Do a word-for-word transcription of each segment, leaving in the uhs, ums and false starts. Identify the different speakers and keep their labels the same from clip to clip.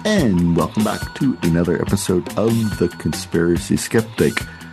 Speaker 1: And welcome back to another episode of The Conspiracy Skeptic.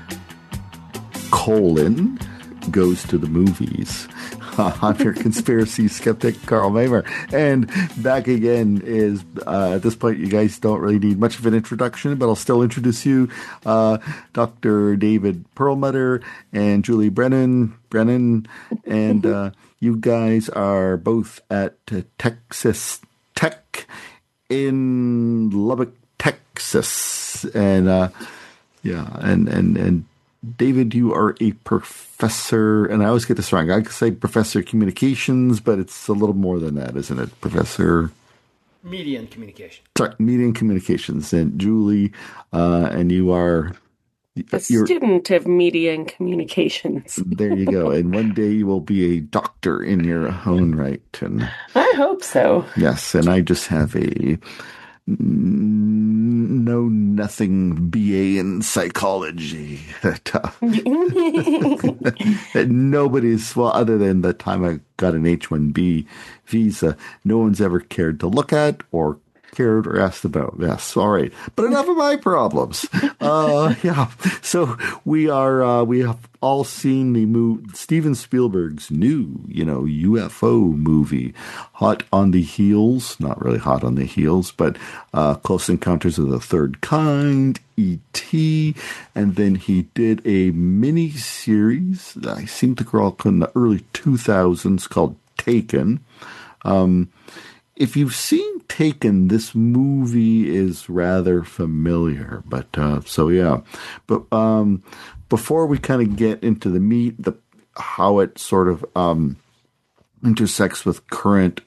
Speaker 1: Colin goes to the movies. I'm your conspiracy skeptic, Carl Mamer. And back again is, uh, at this point, you guys don't really need much of an introduction, but I'll still introduce you. Uh, Doctor David Perlmutter and Julie Brennan. Brennan. And uh, you guys are both at uh, Texas Tech in Lubbock, Texas. And, uh, yeah, and, and, and, David, you are a professor, and I always get this wrong. I could say professor of communications, but it's a little more than that, isn't it? Professor...
Speaker 2: Media and communication.
Speaker 1: Sorry, media and communications. And Julie, uh, and you are...
Speaker 3: A student of media and communications.
Speaker 1: There you go. And one day you will be a doctor in your own right. And
Speaker 3: I hope so.
Speaker 1: Yes, and I just have a... know nothing B A in psychology. Nobody's, well, other than the time I got an H one B visa, no one's ever cared to look at or cared or asked about. Yes, all right. But enough of my problems. Uh, yeah. So we are, uh, we have all seen the movie, Steven Spielberg's new, you know, U F O movie, hot on the heels, not really hot on the heels, but uh, Close Encounters of the Third Kind, E T, and then he did a mini series, I seem to grow up in the early two thousands, called Taken. Um, If you've seen Taken, this movie is rather familiar. But, uh, so yeah. But um, before we kind of get into the meat, the how it sort of um, intersects with current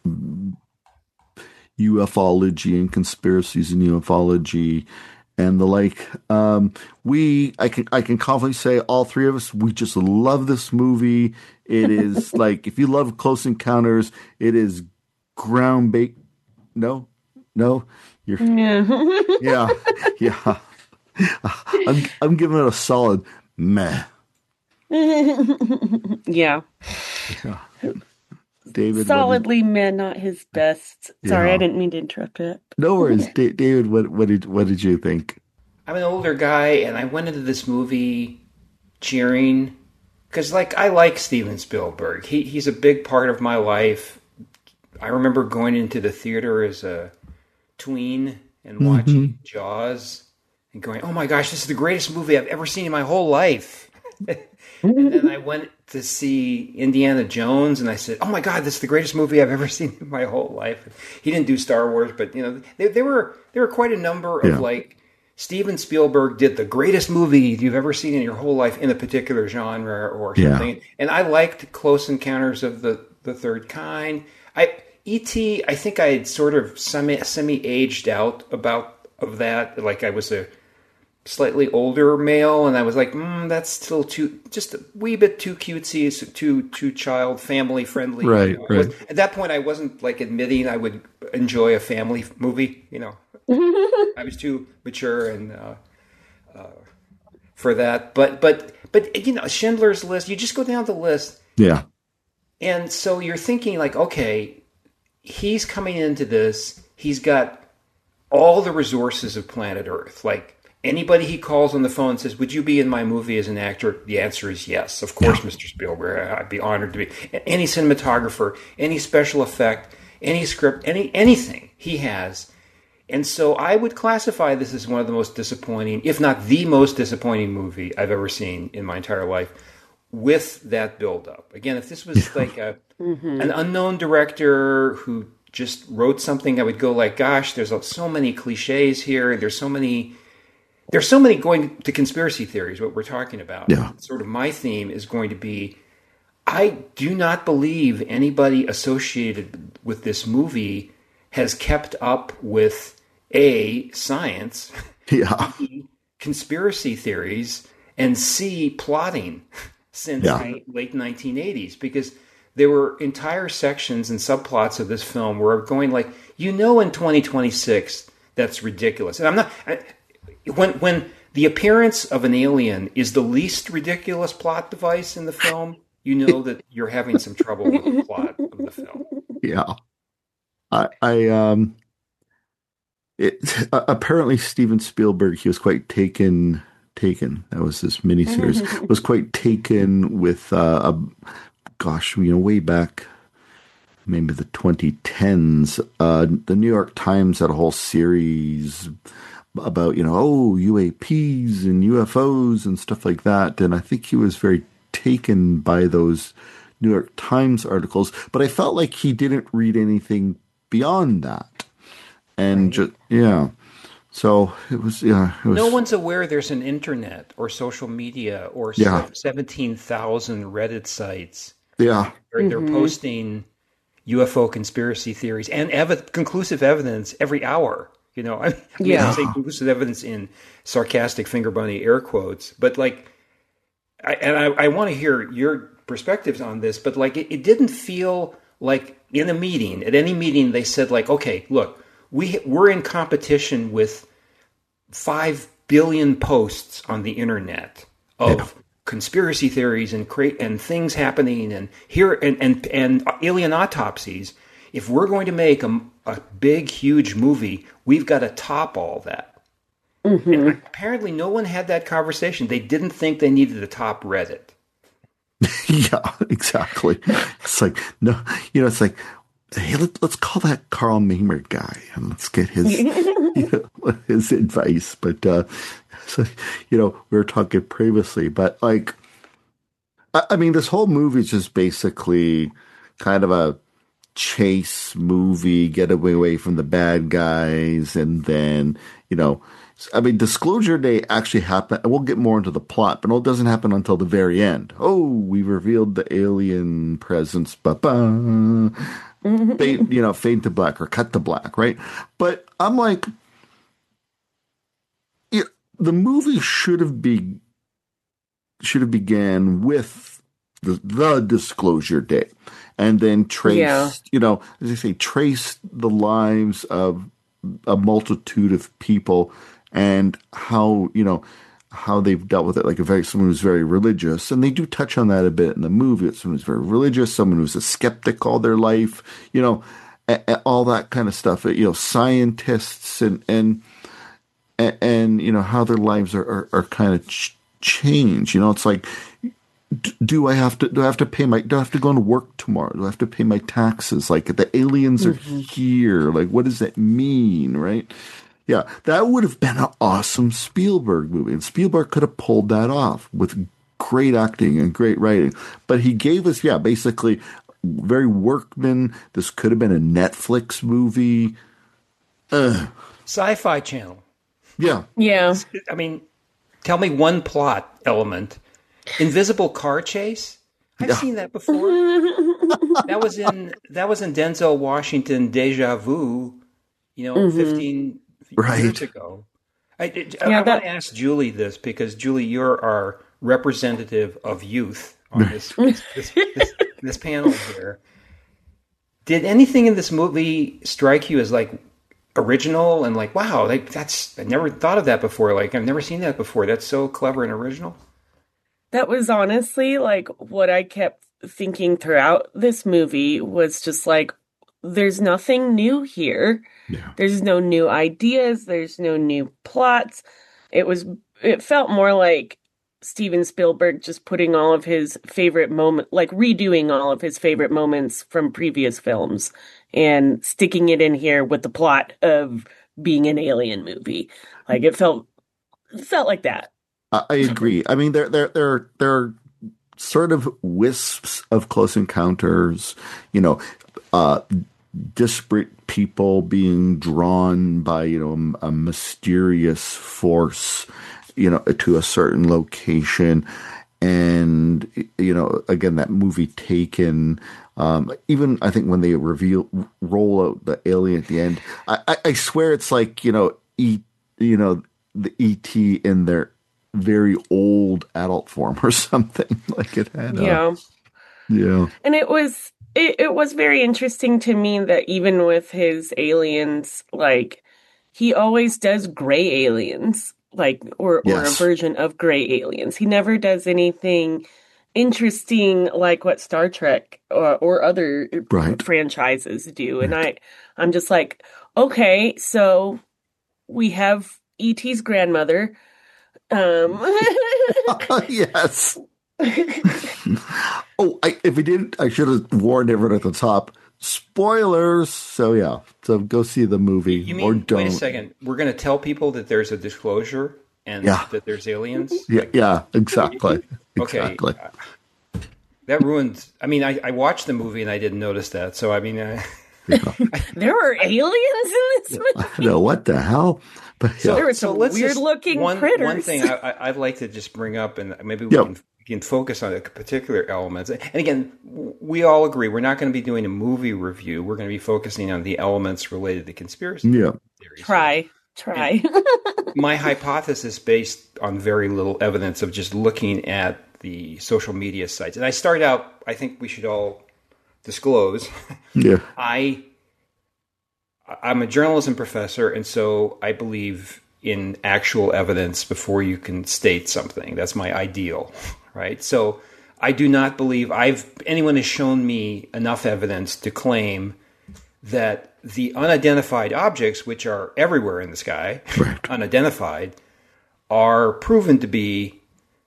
Speaker 1: ufology and conspiracies in ufology and the like, um, we, I can, I can confidently say all three of us, we just love this movie. It is like, if you love Close Encounters, it is ground bait. No, no, you're,
Speaker 3: yeah,
Speaker 1: yeah, yeah. I'm, I'm giving it a solid meh.
Speaker 3: yeah.
Speaker 1: Yeah. David,
Speaker 3: solidly did, meh, not his best. Sorry,
Speaker 1: yeah.
Speaker 3: I didn't mean to interrupt it.
Speaker 1: No worries, D- David. What, what did, what did you think?
Speaker 2: I'm an older guy, and I went into this movie cheering because, like, I like Steven Spielberg. He he's a big part of my life. I remember going into the theater as a tween and watching mm-hmm. Jaws and going, oh my gosh, this is the greatest movie I've ever seen in my whole life. And then I went to see Indiana Jones and I said, oh my God, this is the greatest movie I've ever seen in my whole life. He didn't do Star Wars, but you know, there, there were there were quite a number of yeah. like, Steven Spielberg did the greatest movie you've ever seen in your whole life in a particular genre or something. Yeah. And I liked Close Encounters of the, the Third Kind. I E T, I think I had sort of semi, semi-aged out about of that. Like I was a slightly older male, and I was like, mm, that's still too, just a wee bit too cutesy, too too child, family friendly.
Speaker 1: Right,
Speaker 2: you know?
Speaker 1: right.
Speaker 2: Was, at that point, I wasn't like admitting I would enjoy a family movie. You know, I was too mature and uh, uh, for that. But but but you know, Schindler's List. You just go down the list.
Speaker 1: Yeah.
Speaker 2: And so you're thinking like, okay, he's coming into this. He's got all the resources of planet Earth. Like anybody he calls on the phone and says, would you be in my movie as an actor? The answer is yes. Of course, yeah. Mister Spielberg. I'd be honored to be. Any cinematographer, any special effect, any script, any anything he has. And so I would classify this as one of the most disappointing, if not the most disappointing movie I've ever seen in my entire life. With that build-up. Again, if this was like a mm-hmm. an unknown director who just wrote something, I would go like, gosh, there's so many cliches here. There's so many, there's so many going to conspiracy theories, what we're talking about.
Speaker 1: Yeah.
Speaker 2: Sort of my theme is going to be, I do not believe anybody associated with this movie has kept up with A, science,
Speaker 1: yeah.
Speaker 2: B, conspiracy theories, and C, plotting. Since
Speaker 1: yeah.
Speaker 2: the late nineteen eighties, because there were entire sections and subplots of this film where going like, you know, in twenty twenty-six, that's ridiculous. And I'm not, I, when, when the appearance of an alien is the least ridiculous plot device in the film, you know that you're having some trouble with the plot of the film.
Speaker 1: Yeah. I, I, um, it uh, apparently Steven Spielberg, he was quite taken taken. That was his miniseries. Was quite taken with uh, a gosh, you know, way back, maybe the twenty tens. Uh, the New York Times had a whole series about, you know, oh, U A Ps and U F Os and stuff like that. And I think he was very taken by those New York Times articles. But I felt like he didn't read anything beyond that. And
Speaker 2: right.
Speaker 1: just, yeah. So it was, yeah. It was,
Speaker 2: no one's aware there's an internet or social media or
Speaker 1: yeah.
Speaker 2: seventeen thousand Reddit sites.
Speaker 1: Yeah.
Speaker 2: Where they're
Speaker 3: Mm-hmm.
Speaker 2: posting U F O conspiracy theories and ev- conclusive evidence every hour. You know, I, I mean,
Speaker 3: Yeah.
Speaker 2: I say conclusive evidence in sarcastic finger bunny air quotes, but like, I, and I, I want to hear your perspectives on this, but like, it, it didn't feel like in a meeting, at any meeting, they said like, okay, look, we we're in competition with five billion posts on the internet of
Speaker 1: Yeah.
Speaker 2: conspiracy theories and cra- and things happening and here and, and and alien autopsies. If we're going to make a, a big, huge movie, we've got to top all that.
Speaker 3: Mm-hmm.
Speaker 2: And apparently, no one had that conversation. They didn't think they needed to top Reddit.
Speaker 1: Yeah, exactly. It's like, no, you know, it's like, hey, let, let's call that Carl Maimert guy and let's get his you know, his advice. But, uh, so, you know, we were talking previously, but like, I, I mean, this whole movie is just basically kind of a chase movie, get away, away from the bad guys. And then, you know, I mean, Disclosure Day actually happened. We'll get more into the plot, but it doesn't happen until the very end. Oh, we revealed the alien presence. Ba-ba. Fade, you know, fade to black or cut to black, right? But I'm like, it, the movie should have be should have began with the, the Disclosure Day, and then traced,
Speaker 3: Yeah.
Speaker 1: you know, as I say, traced the lives of a multitude of people and how, you know, how they've dealt with it. Like a very someone who's very religious, and they do touch on that a bit in the movie. It's someone who's very religious, someone who's a skeptic all their life, you know, a, a, all that kind of stuff. You know, scientists and and and, and you know how their lives are are, are kind of ch- changed. You know, it's like, do I have to do I have to pay my do I have to go to work tomorrow? Do I have to pay my taxes? Like the aliens are
Speaker 3: Mm-hmm.
Speaker 1: here. Like what does that mean, right? Yeah, that would have been an awesome Spielberg movie, and Spielberg could have pulled that off with great acting and great writing. But he gave us, yeah, basically very workman. This could have been a Netflix movie. Ugh.
Speaker 2: Sci-Fi Channel.
Speaker 1: Yeah,
Speaker 3: Yeah.
Speaker 2: I mean, tell me one plot element. Invisible car chase? I've
Speaker 1: Yeah.
Speaker 2: seen that before. that was in that was in Denzel Washington Deja Vu, you know,
Speaker 3: Mm-hmm.
Speaker 2: fifteen
Speaker 1: Right.
Speaker 2: years ago. I, I, I
Speaker 3: Yeah,
Speaker 2: want
Speaker 3: that-
Speaker 2: to ask Julie this because Julie, you're our representative of youth on this this, this, this, this panel here. Did anything in this movie strike you as like original and like, wow, like that's I never thought of that before. Like I've never seen that before. That's so clever and original.
Speaker 3: That was honestly like what I kept thinking throughout this movie was just like, there's nothing new here.
Speaker 1: yeah,
Speaker 3: There's no new ideas. There's no new plots. It was, it felt more like Steven Spielberg just putting all of his favorite moment, like redoing all of his favorite moments from previous films and sticking it in here with the plot of being an alien movie. Like it felt, it felt like that.
Speaker 1: I, I agree. I mean, there there there there are sort of wisps of Close Encounters, you know, uh, disparate people being drawn by, you know, a, a mysterious force, you know, to a certain location. And, you know, again, that movie Taken, um, even I think when they reveal, roll out the alien at the end, I, I, I swear it's like, you know, E, you know, the E T in their very old adult form or something. Like it had, uh,
Speaker 3: Yeah.
Speaker 1: yeah.
Speaker 3: And it was it, it was very interesting to me that even with his aliens, like he always does gray aliens, like or, or a
Speaker 1: Yes.
Speaker 3: version of gray aliens. He never does anything interesting like what Star Trek or, or other
Speaker 1: Right.
Speaker 3: franchises do. And I I'm just like, okay, so we have E T's grandmother. Um,
Speaker 1: yes. oh, I, if we didn't, I should have warned everyone at the top. Spoilers. So yeah, so go see the movie
Speaker 2: You mean,
Speaker 1: or don't.
Speaker 2: wait a second, we're going to tell people that there's a disclosure and
Speaker 1: Yeah.
Speaker 2: that there's aliens?
Speaker 1: Yeah, yeah, exactly.
Speaker 2: Okay.
Speaker 1: Exactly.
Speaker 2: uh, That ruins. I mean, I, I watched the movie and I didn't notice that. So I mean, uh,
Speaker 3: there are aliens in this movie.
Speaker 1: I know what the hell, but yeah.
Speaker 3: There were some
Speaker 2: let's just-
Speaker 3: weird-looking
Speaker 2: one,
Speaker 3: critters.
Speaker 2: One thing I, I, I'd like to just bring up, and maybe we
Speaker 1: Yep.
Speaker 2: can, we can focus on the particular elements. And again, we all agree we're not going to be doing a movie review. We're going to be focusing on the elements related to conspiracy
Speaker 1: yeah,
Speaker 2: theories.
Speaker 3: Try, try.
Speaker 2: My hypothesis, based on very little evidence of just looking at the social media sites, and I start out. I think we should all disclose.
Speaker 1: yeah,
Speaker 2: I I'm a journalism professor, and so I believe in actual evidence before you can state something. That's my ideal, right? So I do not believe I've anyone has shown me enough evidence to claim that the unidentified objects, which are everywhere in the sky,
Speaker 1: Right.
Speaker 2: unidentified, are proven to be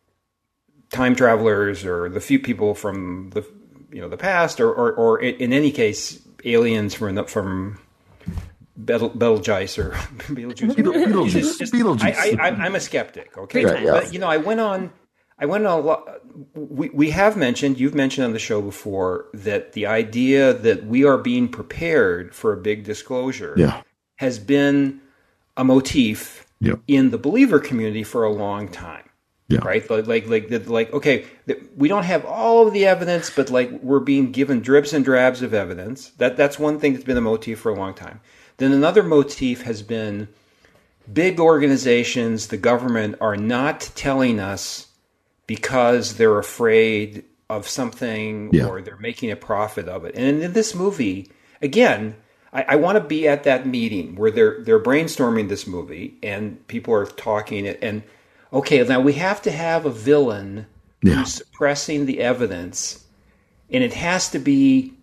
Speaker 2: time travelers or the few people from the you know the past, or or, or in any case, aliens from from Betel, Betelgeuse or Beetlejuice.
Speaker 1: Beetlejuice.
Speaker 2: It's just-
Speaker 1: Beetlejuice.
Speaker 2: I, I, I'm a skeptic. Okay,
Speaker 1: Right, yeah.
Speaker 2: but you know, I went on. I went on a lot. We we have mentioned, you've mentioned on the show before, that the idea that we are being prepared for a big disclosure
Speaker 1: yeah,
Speaker 2: has been a motif
Speaker 1: yeah,
Speaker 2: in the believer community for a long time.
Speaker 1: yeah.
Speaker 2: Right, like, like, like, the- like, okay, the- we don't have all of the evidence, but like we're being given dribs and drabs of evidence. That that's one thing that's been a motif for a long time. Then another motif has been big organizations, the government, are not telling us because they're afraid of something
Speaker 1: Yeah.
Speaker 2: or they're making a profit of it. And in this movie, again, I, I want to be at that meeting where they're they're brainstorming this movie and people are talking it and okay, now we have to have a villain
Speaker 1: Yeah.
Speaker 2: who's suppressing the evidence, and it has to be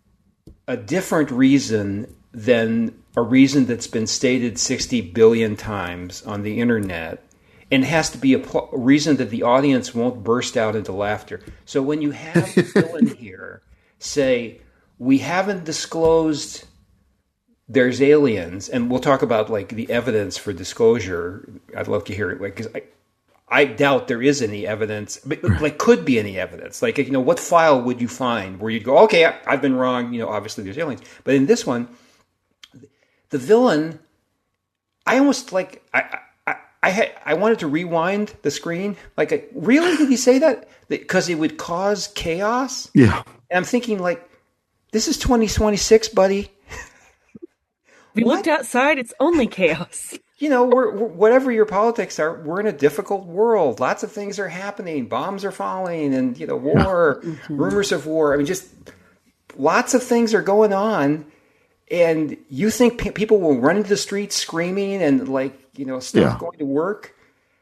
Speaker 2: a different reason than a reason that's been stated sixty billion times on the internet, and it has to be a, pl- a reason that the audience won't burst out into laughter. So when you have the villain here say, we haven't disclosed there's aliens, and we'll talk about like the evidence for disclosure. I'd love to hear it, like, 'cause I, I doubt there is any evidence, but like could be any evidence. Like, you know, what file would you find where you'd go, okay, I, I've been wrong. You know, obviously there's aliens, but in this one, the villain, I almost like I I I, had, I wanted to rewind the screen. Like, I, really, did he say that? Because it would cause chaos.
Speaker 1: Yeah.
Speaker 2: And I'm thinking, like, this is twenty twenty-six, buddy.
Speaker 3: We looked outside, it's only chaos.
Speaker 2: You know, we're, we're, whatever your politics are, we're in a difficult world. Lots of things are happening. Bombs are falling, and you know, war, rumors of war. I mean, just lots of things are going on. And you think pe- people will run into the streets screaming and like you know, stop
Speaker 1: Yeah.
Speaker 2: going to work?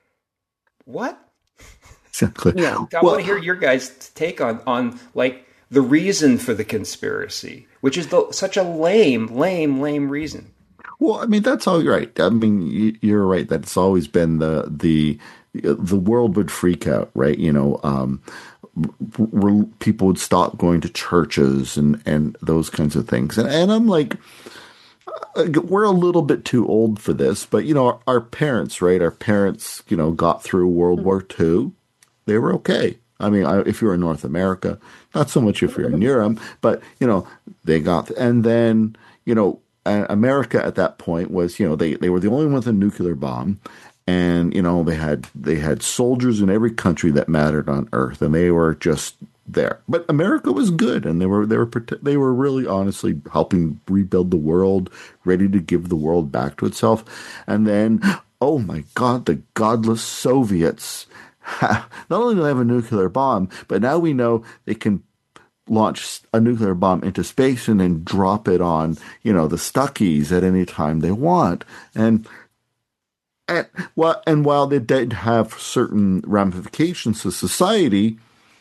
Speaker 2: What?
Speaker 1: Exactly.
Speaker 3: Yeah.
Speaker 2: I
Speaker 1: Well,
Speaker 2: want to hear your guys' take on on like the reason for the conspiracy, which is the, such a lame, lame, lame reason.
Speaker 1: Well, I mean, that's all right. I mean, you- you're right that it's always been the the the world would freak out, right? You know, um, r- r- people would stop going to churches and and those kinds of things. And and I'm like, uh, we're a little bit too old for this, but you know, our, our parents, right? Our parents, you know, got through World War Two. They were okay. I mean, I, if you're in North America, not so much if you're in Europe, but you know, they got, and then you know. Uh, America at that point was, you know, they, they were the only one with a nuclear bomb, and you know they had they had soldiers in every country that mattered on Earth, and they were just there. But America was good, and they were they were prote- they were really honestly helping rebuild the world, ready to give the world back to itself. And then, oh my God, the godless Soviets! Not only do they have a nuclear bomb, but now we know they can launch a nuclear bomb into space and then drop it on, you know, the Stuckies at any time they want. And and well, and while they did have certain ramifications to society,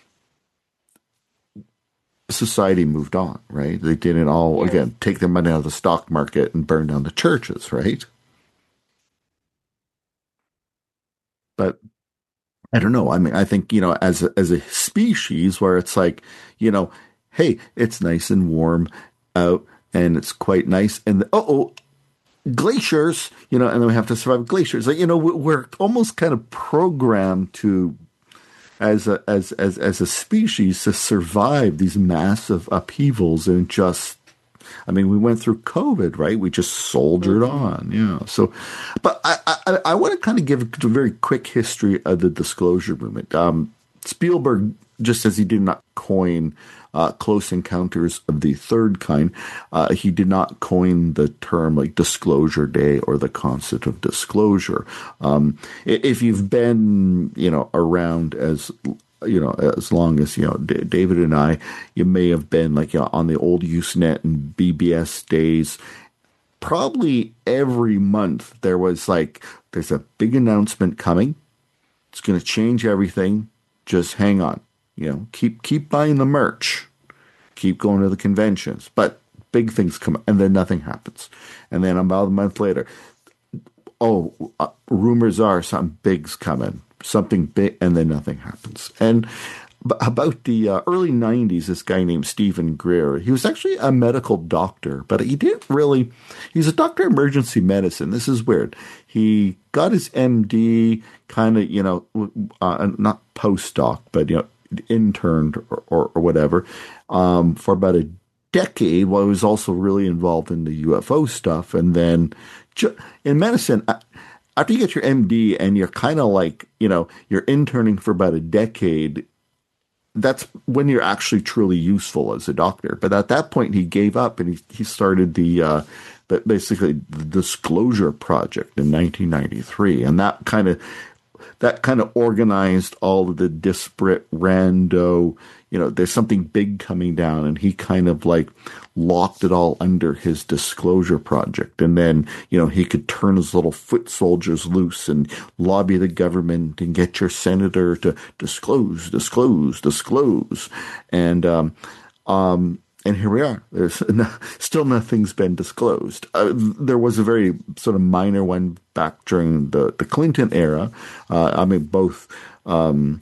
Speaker 1: society moved on, right? They didn't all, again, take their money out of the stock market and burn down the churches, right? but I don't know. I mean, I think, you know, as a, as a species where it's like, you know, hey, it's nice and warm out and it's quite nice. And oh, oh, glaciers, you know, and then we have to survive glaciers. Like, you know, we're almost kind of programmed to, as a, as, as, as a species, to survive these massive upheavals and just, I mean, we went through COVID, right? We just soldiered mm-hmm. on, yeah. So, but I, I, I want to kind of give a very quick history of the disclosure movement. Um, Spielberg, just as he did not coin uh, Close Encounters of the Third Kind, uh, he did not coin the term like Disclosure Day or the concept of disclosure. Um, if you've been, you know, around as you know, as long as, you know, D- David and I, you may have been like, you know, on the old Usenet and B B S days, probably every month there was like, there's a big announcement coming. It's going to change everything. Just hang on, you know, keep, keep buying the merch, keep going to the conventions, but big things come and then nothing happens. And then about a month later, oh, uh, rumors are something big's coming. Something big, and then nothing happens. And about the uh, early nineties, this guy named Stephen Greer, he was actually a medical doctor, but he didn't really, he's a doctor of emergency medicine. This is weird. He got his M D kind of, you know, uh, not postdoc, but, you know, interned or, or, or whatever, um, for about a decade while he was also really involved in the U F O stuff. And then ju- in medicine, I, after you get your M D and you're kind of like, you know, you're interning for about a decade, that's when you're actually truly useful as a doctor. But at that point, he gave up and he, he started the, uh, the basically the Disclosure Project in nineteen ninety-three. And that kind of, that kind of organized all of the disparate rando, you know, there's something big coming down, and he kind of like locked it all under his Disclosure Project. And then, you know, he could turn his little foot soldiers loose and lobby the government and get your senator to disclose, disclose, disclose. And, um, um, and here we are. There's no, still nothing's been disclosed. Uh, there was a very sort of minor one back during the, the Clinton era. Uh, I mean, both, um,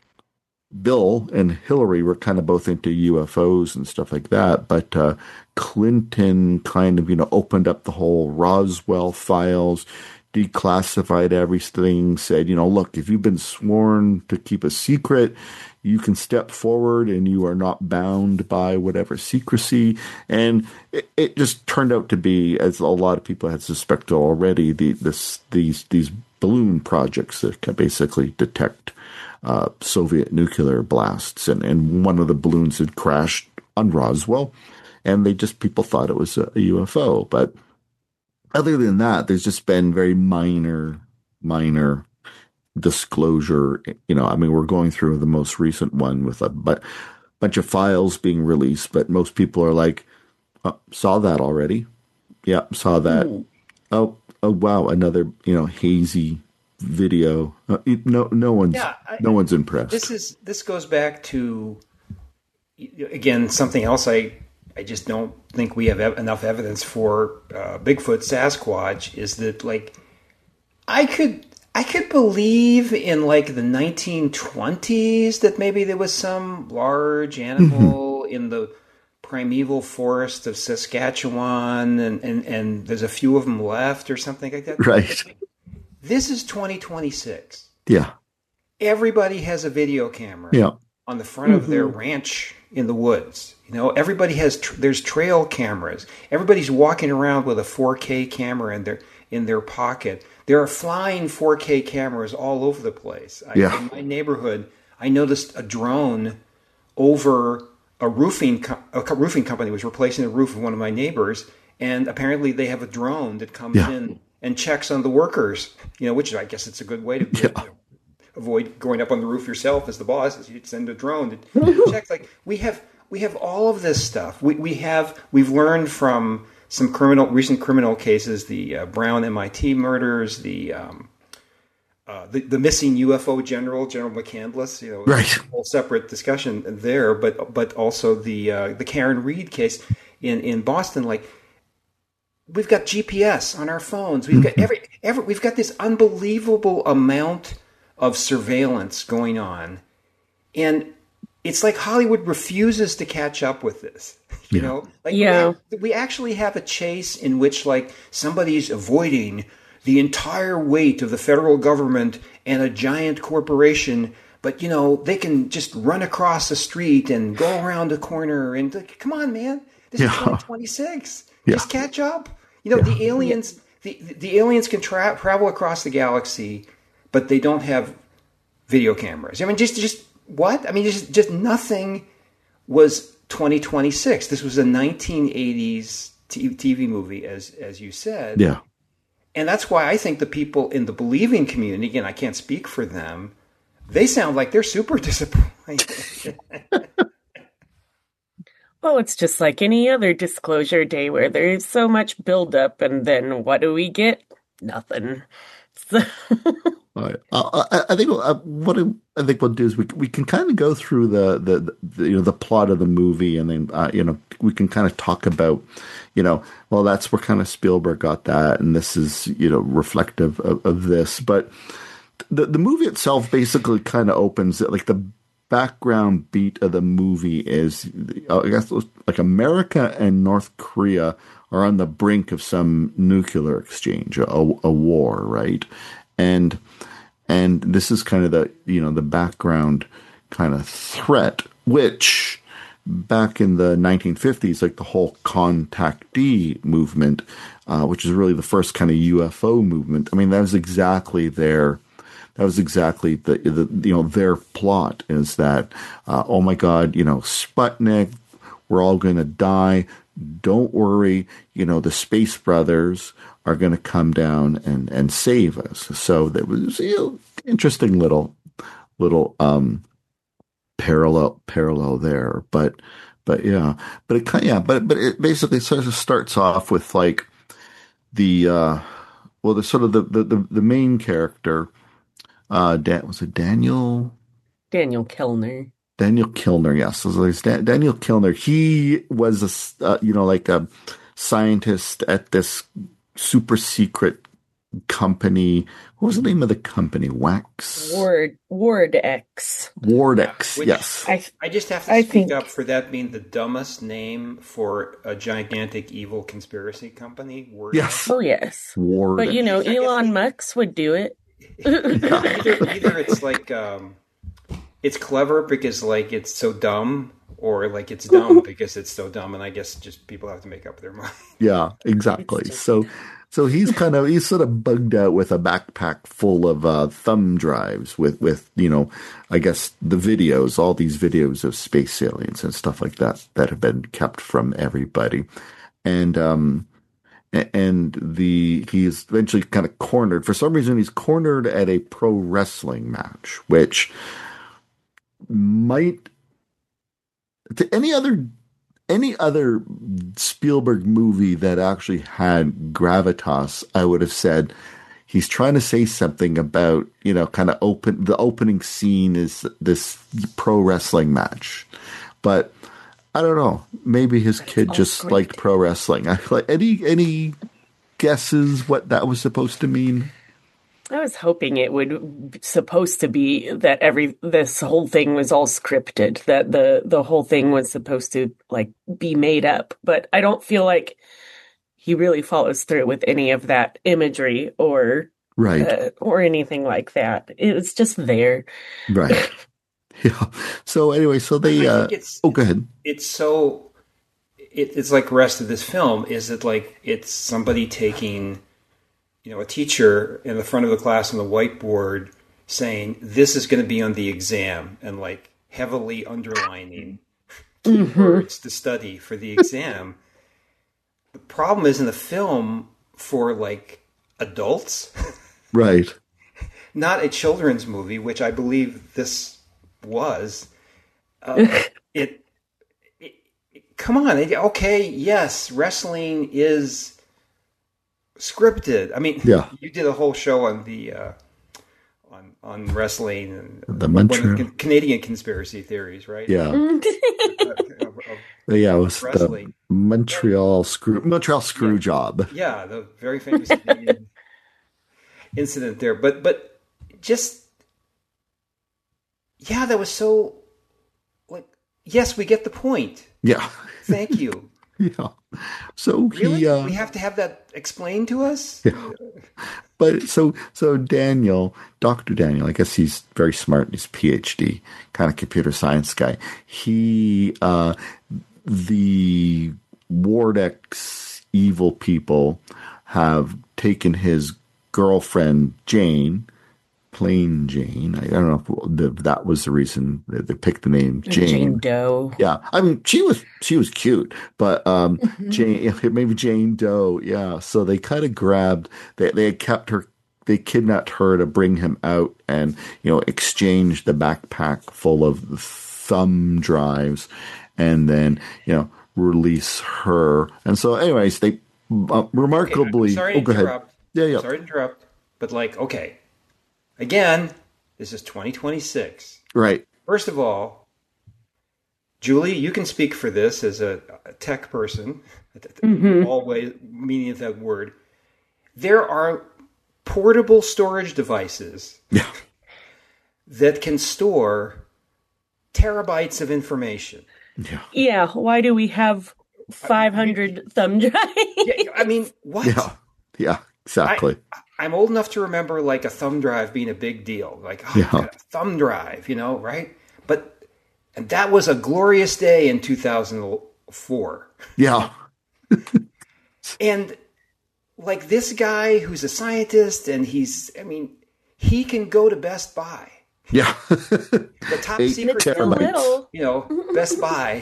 Speaker 1: Bill and Hillary were kind of both into U F Os and stuff like that, but uh, Clinton kind of, you know, opened up the whole Roswell files, declassified everything, said, you know, look, if you've been sworn to keep a secret, you can step forward and you are not bound by whatever secrecy. And it, it just turned out to be, as a lot of people had suspected already, the this these these balloon projects that can basically detect Uh, Soviet nuclear blasts, and, and one of the balloons had crashed on Roswell, and they just, people thought it was a, a U F O. But other than that, there's just been very minor, minor disclosure. You know, I mean, we're going through the most recent one with a bu- bunch of files being released, but most people are like, oh, saw that already. Yeah, saw that. Mm. Oh, oh, wow, another, you know, hazy video. Uh, no, no one's yeah, I, no one's impressed.
Speaker 2: This is this goes back to, again, something else. I I just don't think we have ev- enough evidence for uh, Bigfoot, Sasquatch. Is that like I could I could believe in like the nineteen twenties that maybe there was some large animal mm-hmm. in the primeval forest of Saskatchewan, and, and and there's a few of them left or something like that.
Speaker 1: Right.
Speaker 2: This is twenty twenty-six.
Speaker 1: Yeah.
Speaker 2: Everybody has a video camera
Speaker 1: yeah.
Speaker 2: on the front mm-hmm. of their ranch in the woods. You know, everybody has, tr- there's trail cameras. Everybody's walking around with a four K camera in their, in their pocket. There are flying four K cameras all over the place. I,
Speaker 1: yeah.
Speaker 2: In my neighborhood, I noticed a drone over a roofing, co- a roofing company was replacing the roof of one of my neighbors. And apparently they have a drone that comes
Speaker 1: yeah.
Speaker 2: in and checks on the workers, you know, which I guess it's a good way to
Speaker 1: yeah.
Speaker 2: you know, avoid going up on the roof yourself as the boss. Is you send a drone to check. Like we have, we have all of this stuff. We we have we've learned from some criminal recent criminal cases, the uh, Brown M I T murders, the, um, uh, the the missing U F O general, General McCandless. You know,
Speaker 1: right.
Speaker 2: A whole separate discussion there, but but also the uh, the Karen Reed case in in Boston, like. We've got G P S on our phones. We've got every every. We've got this unbelievable amount of surveillance going on. And it's like Hollywood refuses to catch up with this. You
Speaker 1: Yeah.
Speaker 2: know, like
Speaker 3: Yeah.
Speaker 2: we, we actually have a chase in which like somebody's avoiding the entire weight of the federal government and a giant corporation, but you know, they can just run across the street and go around a corner and like, come on, man, this
Speaker 1: Yeah.
Speaker 2: is twenty twenty-six.
Speaker 1: Yeah.
Speaker 2: Just catch up. You know, the aliens, the, the aliens can tra- travel across the galaxy, but they don't have video cameras. I mean, just, just what? I mean, just, just nothing was twenty twenty-six. This was a nineteen eighties T V movie, as, as you said.
Speaker 1: Yeah.
Speaker 2: And that's why I think the people in the believing community, again, I can't speak for them, they sound like they're super disappointed.
Speaker 3: Well, it's just like any other disclosure day where there's so much buildup, and then what do we get? Nothing. So,
Speaker 1: All right. Uh, I, I think uh, what I think we'll do is we we can kind of go through the, the, the you know the plot of the movie, and then uh, you know we can kind of talk about you know well that's where kind of Spielberg got that, and this is you know reflective of, of this. But the the movie itself basically kind of opens it like the background beat of the movie is uh, I guess like America and North Korea are on the brink of some nuclear exchange, a, a war, right? And and this is kind of the you know the background kind of threat, which back in the nineteen fifties, like the whole contactee movement, uh, which is really the first kind of U F O movement. I mean, that was exactly their that was exactly the, the you know their plot is that uh, oh my God, you know Sputnik, we're all going to die. Don't worry, you know the Space Brothers are going to come down and, and save us. So that was you know, interesting little little um, parallel parallel there. But but yeah, but it kind yeah, but but it basically sort of starts off with like the uh, well, the sort of the the, the, the main character. Uh, Dan, was it Daniel?
Speaker 3: Daniel Kellner.
Speaker 1: Daniel Kilner, yes. So there's Dan, Daniel Kilner. He was a, uh, you know, like a scientist at this super secret company. What was the name of the company? Wax?
Speaker 3: Ward Ward X.
Speaker 1: Wardex,
Speaker 2: Which-
Speaker 1: yes.
Speaker 3: I
Speaker 2: I just have to
Speaker 3: I
Speaker 2: speak
Speaker 3: think-
Speaker 2: up for that being the dumbest name for a gigantic evil conspiracy company. Word.
Speaker 1: Yes.
Speaker 3: oh yes.
Speaker 1: Wardex.
Speaker 3: But you know,
Speaker 2: I guess
Speaker 3: Elon
Speaker 2: they-
Speaker 3: Musk would do it.
Speaker 2: either, either it's like um, it's clever because like it's so dumb, or like it's dumb because it's so dumb, and I guess just people have to make up their mind.
Speaker 1: Yeah, exactly.
Speaker 3: It's just-
Speaker 1: So, so he's kind of he's sort of bugged out with a backpack full of uh, thumb drives with with you know, I guess the videos, all these videos of space aliens and stuff like that that have been kept from everybody, and um, a- and the he's eventually kind of cornered for some reason. He's cornered at a pro wrestling match, which might to any other any other Spielberg movie that actually had gravitas, I would have said he's trying to say something about, you know, kind of open, the opening scene is this pro wrestling match. But I don't know, maybe his kid
Speaker 3: all
Speaker 1: just
Speaker 3: great.
Speaker 1: liked pro wrestling. I like any, any guesses what that was supposed to mean?
Speaker 3: I was hoping it would supposed to be that every this whole thing was all scripted, that the the whole thing was supposed to like be made up, but I don't feel like he really follows through with any of that imagery or
Speaker 1: Right,
Speaker 3: uh, or anything like that. It's just there.
Speaker 1: right. Yeah. So anyway, so they,
Speaker 2: I
Speaker 1: uh,
Speaker 2: think it's
Speaker 1: oh, go ahead.
Speaker 2: it's so it, it's like the rest of this film is that like it's somebody taking, you know, a teacher in the front of the class on the whiteboard saying this is going to be on the exam and like heavily underlining keywords to study for the exam. The problem is in the film for like adults,
Speaker 1: Right.
Speaker 2: not a children's movie, which I believe this was. Uh, it, it, it, come on, it, okay, yes, wrestling is scripted. I mean,
Speaker 1: Yeah.
Speaker 2: you did a whole show on the uh, on on wrestling and
Speaker 1: The
Speaker 2: one of
Speaker 1: Montreal-
Speaker 2: Can- Canadian conspiracy theories, right?
Speaker 1: Yeah.
Speaker 2: Of- of-
Speaker 1: Yeah, it was the
Speaker 2: Wrestling.
Speaker 1: Montreal screw Montreal screw job.
Speaker 2: yeah, the very famous Canadian incident there. But but just yeah, that was so, like, yes, we get the point.
Speaker 1: Yeah.
Speaker 2: Thank you.
Speaker 1: Yeah. So
Speaker 2: Really?
Speaker 1: he, uh,
Speaker 2: we have to have that explained to us?
Speaker 1: yeah. But so, so Daniel, Doctor Daniel, I guess he's very smart. He's a PhD, kind of computer science guy. He, uh, the Wardex evil people have taken his girlfriend, Jane, plain Jane. I don't know if that was the reason that they picked the name Jane.
Speaker 3: Jane Doe.
Speaker 1: Yeah, I mean she was she was cute, but um,
Speaker 3: Mm-hmm.
Speaker 1: Jane maybe Jane Doe. Yeah, so they kind of grabbed. They they had kept her. They kidnapped her to bring him out, and you know exchanged the backpack full of thumb drives, and then you know release her. And so, anyways, they uh, remarkably.
Speaker 2: Sorry to
Speaker 1: oh, go ahead.
Speaker 2: interrupt.
Speaker 1: Yeah, yeah.
Speaker 2: Sorry to interrupt. But, like, okay. Again, this is twenty twenty-six.
Speaker 1: Right.
Speaker 2: First of all, Julie, you can speak for this as a, a tech person,
Speaker 3: Mm-hmm.
Speaker 2: always meaning of that word. There are portable storage devices
Speaker 1: Yeah.
Speaker 2: that can store terabytes of information.
Speaker 1: Yeah.
Speaker 3: Yeah, why do we have five hundred thumb drives?
Speaker 2: Yeah, I mean, what?
Speaker 1: Yeah. Yeah. Exactly.
Speaker 2: I, I'm old enough to remember like a thumb drive being a big deal. Like, oh,
Speaker 1: Yeah.
Speaker 2: I got a thumb drive, you know, right? But and that was a glorious day in two thousand four.
Speaker 1: Yeah.
Speaker 2: And like this guy who's a scientist and he's, I mean, he can go to Best Buy,
Speaker 1: Yeah.
Speaker 2: the top
Speaker 1: Eight
Speaker 2: secret,
Speaker 3: It's a
Speaker 1: terabytes.
Speaker 3: little.
Speaker 2: you know, Best Buy.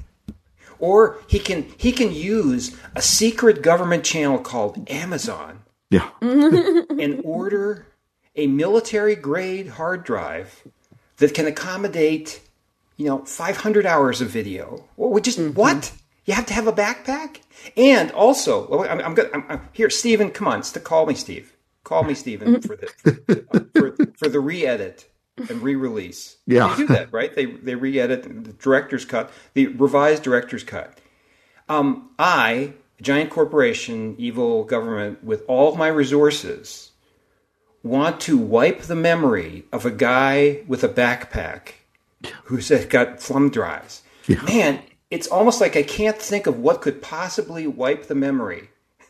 Speaker 2: Or he can he can use a secret government channel called Amazon
Speaker 1: Yeah.
Speaker 2: and order a military grade hard drive that can accommodate, you know, five hundred hours of video. Well, we just what? You have to have a backpack, and also, well, I'm, I'm good. I'm, I'm, here, Stephen. Come on, st- call me Steve. Call me Stephen for the for, for, for the re-edit and re-release.
Speaker 1: Yeah.
Speaker 2: They do that, right? They they re-edit the director's cut, the revised director's cut. Um, I, a giant corporation, evil government, with all my resources, want to wipe the memory of a guy with a backpack who's got thumb drives.
Speaker 1: Yeah.
Speaker 2: Man, it's almost like I can't think of what could possibly wipe the memory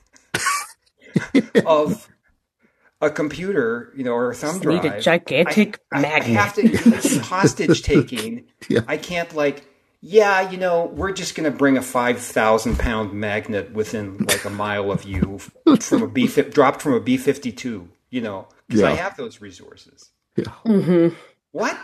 Speaker 2: of a computer, you know, or a thumb
Speaker 3: Just
Speaker 2: drive.
Speaker 3: need a gigantic
Speaker 2: I, I, I
Speaker 3: magnet.
Speaker 2: have to hostage taking.
Speaker 1: Yeah.
Speaker 2: I can't like, yeah, you know, we're just going to bring a five thousand pound magnet within like a mile of you from a B dropped from a B fifty-two, you know, because I
Speaker 1: Yeah.
Speaker 2: have those resources.
Speaker 1: Yeah.
Speaker 3: Mm-hmm.
Speaker 2: What?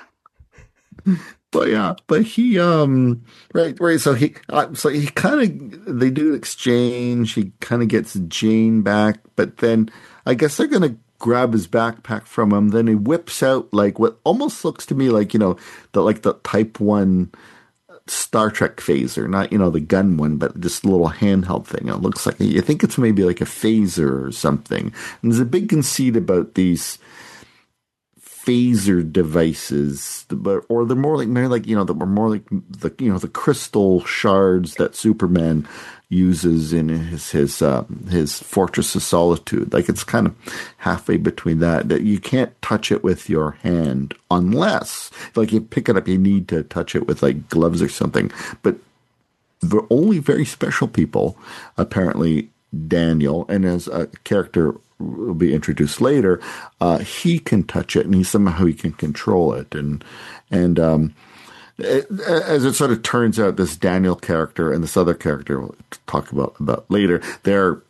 Speaker 1: But yeah, but he, um, right, right. So he, uh, so he kind of, they do exchange. He kind of gets Jane back, but then I guess they're going to grab his backpack from him. Then he whips out like what almost looks to me like, you know, the, like the Type one Star Trek phaser, not, you know, the gun one, but just a little handheld thing. It looks like, you think it's maybe like a phaser or something. And there's a big conceit about these phaser devices, but or they're more like maybe like you know that were more like the you know the crystal shards that Superman uses in his his uh, his Fortress of Solitude. Like it's kind of halfway between that. That you can't touch it with your hand unless like you pick it up. You need to touch it with like gloves or something. But the only very special people, apparently Daniel, and as a character will be introduced later, uh, he can touch it and he somehow he can control it. And, and, um, it, as it sort of turns out, this Daniel character and this other character we'll talk about, about later, they're,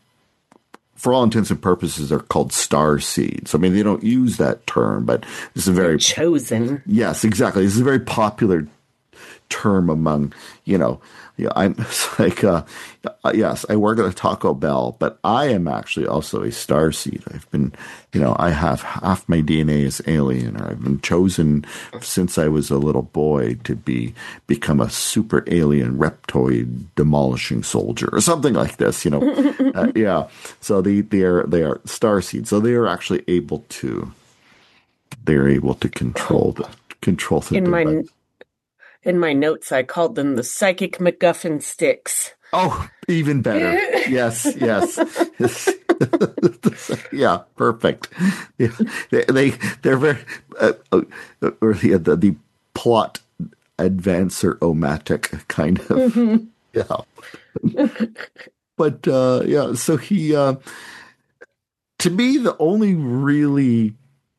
Speaker 1: for all intents and purposes, are called star seeds. I mean, they don't use that term, but it's a very,
Speaker 3: Chosen.
Speaker 1: yes, exactly. This is a very popular term among, you know, yeah, I'm it's like, uh, yes, I work at a Taco Bell, but I am actually also a starseed. I've been, you know, I have half my D N A is alien, or I've been chosen since I was a little boy to be become a super alien reptoid demolishing soldier or something like this, you know. uh, yeah. So they, they are, they are starseed. So they are actually able to, they're able to control the, control the
Speaker 3: In my
Speaker 1: device.
Speaker 3: in my notes, I called them the psychic MacGuffin sticks.
Speaker 1: Oh, even better. Yes, yes. Yeah, perfect. Yeah, they, they they're very uh, uh, or the, the the plot advancer omatic kind of. Mm-hmm. Yeah, but uh, yeah. So he, uh, to me, the only really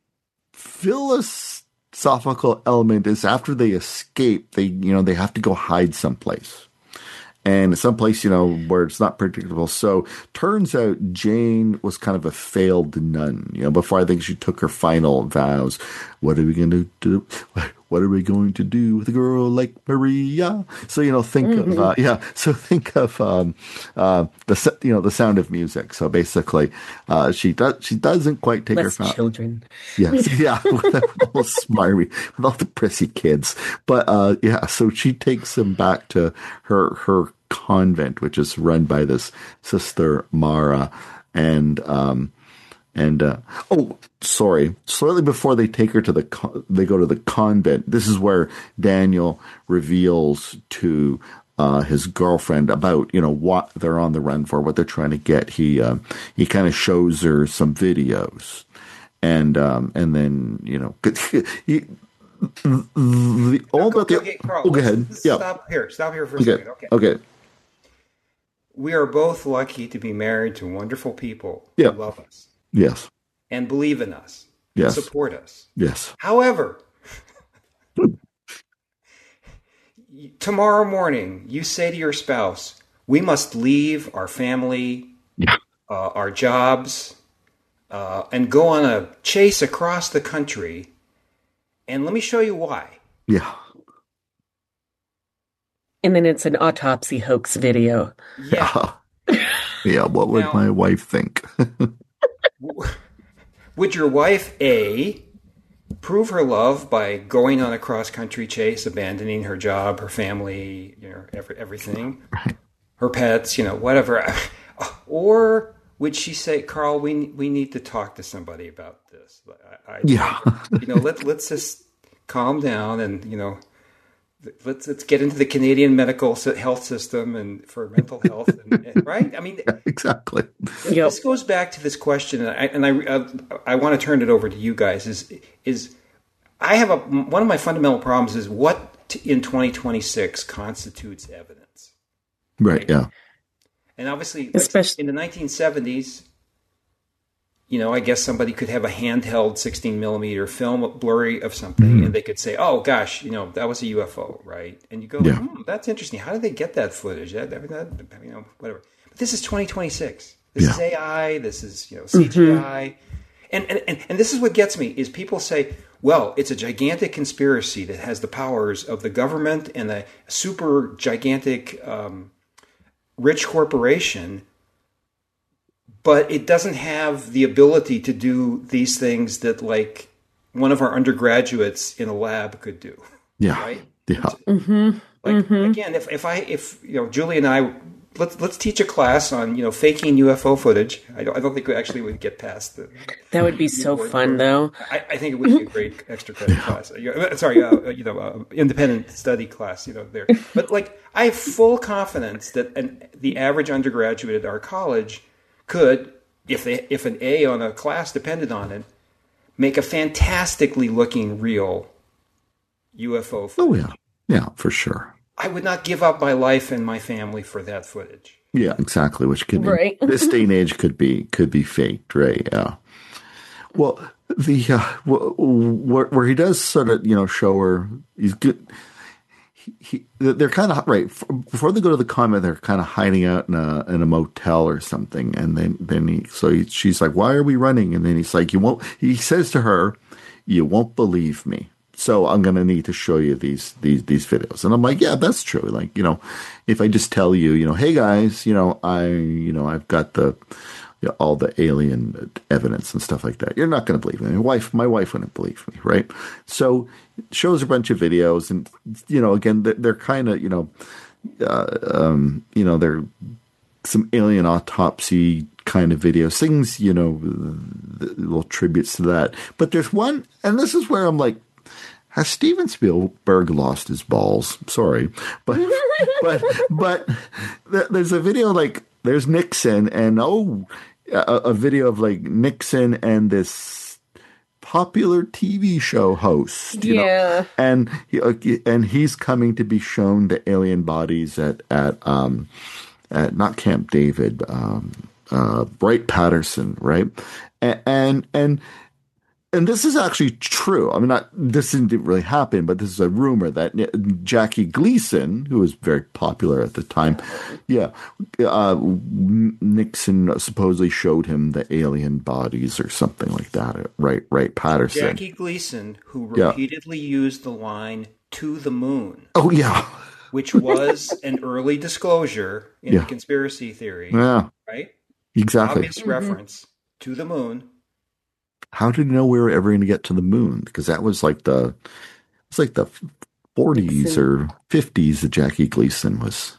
Speaker 1: philosophical element is after they escape, they you know they have to go hide someplace. And someplace, you know, where it's not predictable. So turns out Jane was kind of a failed nun, you know, before I think she took her final vows. What are we going to do? What are we going to do with a girl like Maria? So, you know, think mm-hmm. of, uh, yeah. So think of, um, uh, the, you know, the Sound of Music. So basically, uh, she does, she doesn't quite take
Speaker 3: Less
Speaker 1: her vows.
Speaker 3: Children.
Speaker 1: Yes. Yeah. With all smarmy, with all the prissy kids. But, uh, yeah, so she takes him back to her, her, convent, which is run by this sister Mara, and um, and uh, oh, sorry, slightly before they take her to the con- they go to the convent. This is where Daniel reveals to uh, his girlfriend about you know what they're on the run for, what they're trying to get. He uh, he kind of shows her some videos, and um, and then you know he. The, all about the.
Speaker 2: Okay, Carl,
Speaker 1: oh, go ahead. Yeah.
Speaker 2: Stop here. Stop here for a
Speaker 1: okay.
Speaker 2: second. Okay.
Speaker 1: Okay.
Speaker 2: We are both lucky to be married to wonderful people
Speaker 1: yeah.
Speaker 2: who love us.
Speaker 1: Yes.
Speaker 2: And believe in us.
Speaker 1: Yes.
Speaker 2: And support us.
Speaker 1: Yes.
Speaker 2: However, tomorrow morning, you say to your spouse, we must leave our family,
Speaker 1: yeah.
Speaker 2: uh, our jobs, uh, and go on a chase across the country. And let me show you why.
Speaker 1: Yeah.
Speaker 3: And then it's an autopsy hoax video.
Speaker 2: Yeah.
Speaker 1: Yeah, what would now, my wife think?
Speaker 2: Would your wife, A, prove her love by going on a cross-country chase, abandoning her job, her family, you know, every, everything,
Speaker 1: right.
Speaker 2: her pets, you know, whatever? Or would she say, Carl, we we need to talk to somebody about this? I, I,
Speaker 1: yeah.
Speaker 2: You know, let's, let's just calm down and, you know, Let's let's get into the Canadian medical health system and for mental health, and, and, right? I mean,
Speaker 1: exactly.
Speaker 3: Yep.
Speaker 2: This goes back to this question, and I and I, uh, I want to turn it over to you guys. Is is I have a one of my fundamental problems is what t- in twenty twenty-six constitutes evidence,
Speaker 1: right? right? Yeah,
Speaker 2: and obviously,
Speaker 3: especially
Speaker 2: in the nineteen seventies. You know, I guess somebody could have a handheld sixteen millimeter film blurry of something, mm-hmm. and they could say, "Oh gosh, you know, that was a U F O, right?" And you go,
Speaker 1: yeah.
Speaker 2: hmm, "That's interesting. How did they get that footage? That, that, that you know, whatever." But this is twenty twenty-six. This
Speaker 1: yeah.
Speaker 2: is A I. This is you know C G I, mm-hmm. and, and and and this is what gets me is people say, "Well, it's a gigantic conspiracy that has the powers of the government and a super gigantic um, rich corporation." But it doesn't have the ability to do these things that, like, one of our undergraduates in a lab could do.
Speaker 1: Yeah,
Speaker 2: right.
Speaker 1: Yeah.
Speaker 3: Mm-hmm.
Speaker 2: Like
Speaker 3: mm-hmm.
Speaker 2: again, if, if I if you know Julie and I let's let's teach a class on you know faking U F O footage. I don't I don't think we actually would get past the.
Speaker 3: That would be so fun, though.
Speaker 2: I, I think it would be a great extra credit class. Sorry, uh, you know, uh, independent study class. You know, there. But like, I have full confidence that an, the average undergraduate at our college could, if they if an A on a class depended on it, make a fantastically looking real U F O footage.
Speaker 1: Oh yeah, yeah, for sure.
Speaker 2: I would not give up my life and my family for that footage.
Speaker 1: Yeah, exactly. Which could
Speaker 3: right.
Speaker 1: be, this day and age could be could be faked, right? Yeah. Well, the uh, where, where he does sort of you know show her he's good. He, they're kind of right before they go to the convent. They're kind of hiding out in a in a motel or something, and then then he so he, she's like, "Why are we running?" And then he's like, "You won't." He says to her, "You won't believe me, so I'm going to need to show you these these these videos." And I'm like, "Yeah, that's true. Like, you know, if I just tell you, you know, hey guys, you know, I you know I've got the." You know, all the alien evidence and stuff like that. You're not going to believe me. My wife, my wife wouldn't believe me, right? So it shows a bunch of videos, and you know, again, they're, they're kind of, you know, uh, um, you know, they're some alien autopsy kind of videos, things, you know, little tributes to that. But there's one, and this is where I'm like, has Steven Spielberg lost his balls? Sorry, but but but there's a video like. There's Nixon, and oh, a, a video of like Nixon and this popular T V show host, you
Speaker 3: Yeah.
Speaker 1: know, and he, uh, and he's coming to be shown the alien bodies at at um at not Camp David, um, uh, Wright Patterson, right, and and. and And this is actually true. I mean, not this didn't really happen, but this is a rumor that Jackie Gleason, who was very popular at the time, yeah, uh, Nixon supposedly showed him the alien bodies or something like that. Right, right, Patterson.
Speaker 2: Jackie Gleason, who repeatedly yeah. used the line "to the moon."
Speaker 1: Oh yeah,
Speaker 2: which was an early disclosure in
Speaker 1: yeah.
Speaker 2: the conspiracy theory.
Speaker 1: Yeah,
Speaker 2: right.
Speaker 1: Exactly.
Speaker 2: Obvious mm-hmm. reference to the moon.
Speaker 1: How did he know we were ever going to get to the moon? Because that was like the, it's like the forties or fifties that Jackie Gleason was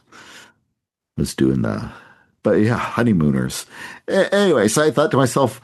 Speaker 1: was doing the, but yeah, honeymooners. A- anyway, so I thought to myself,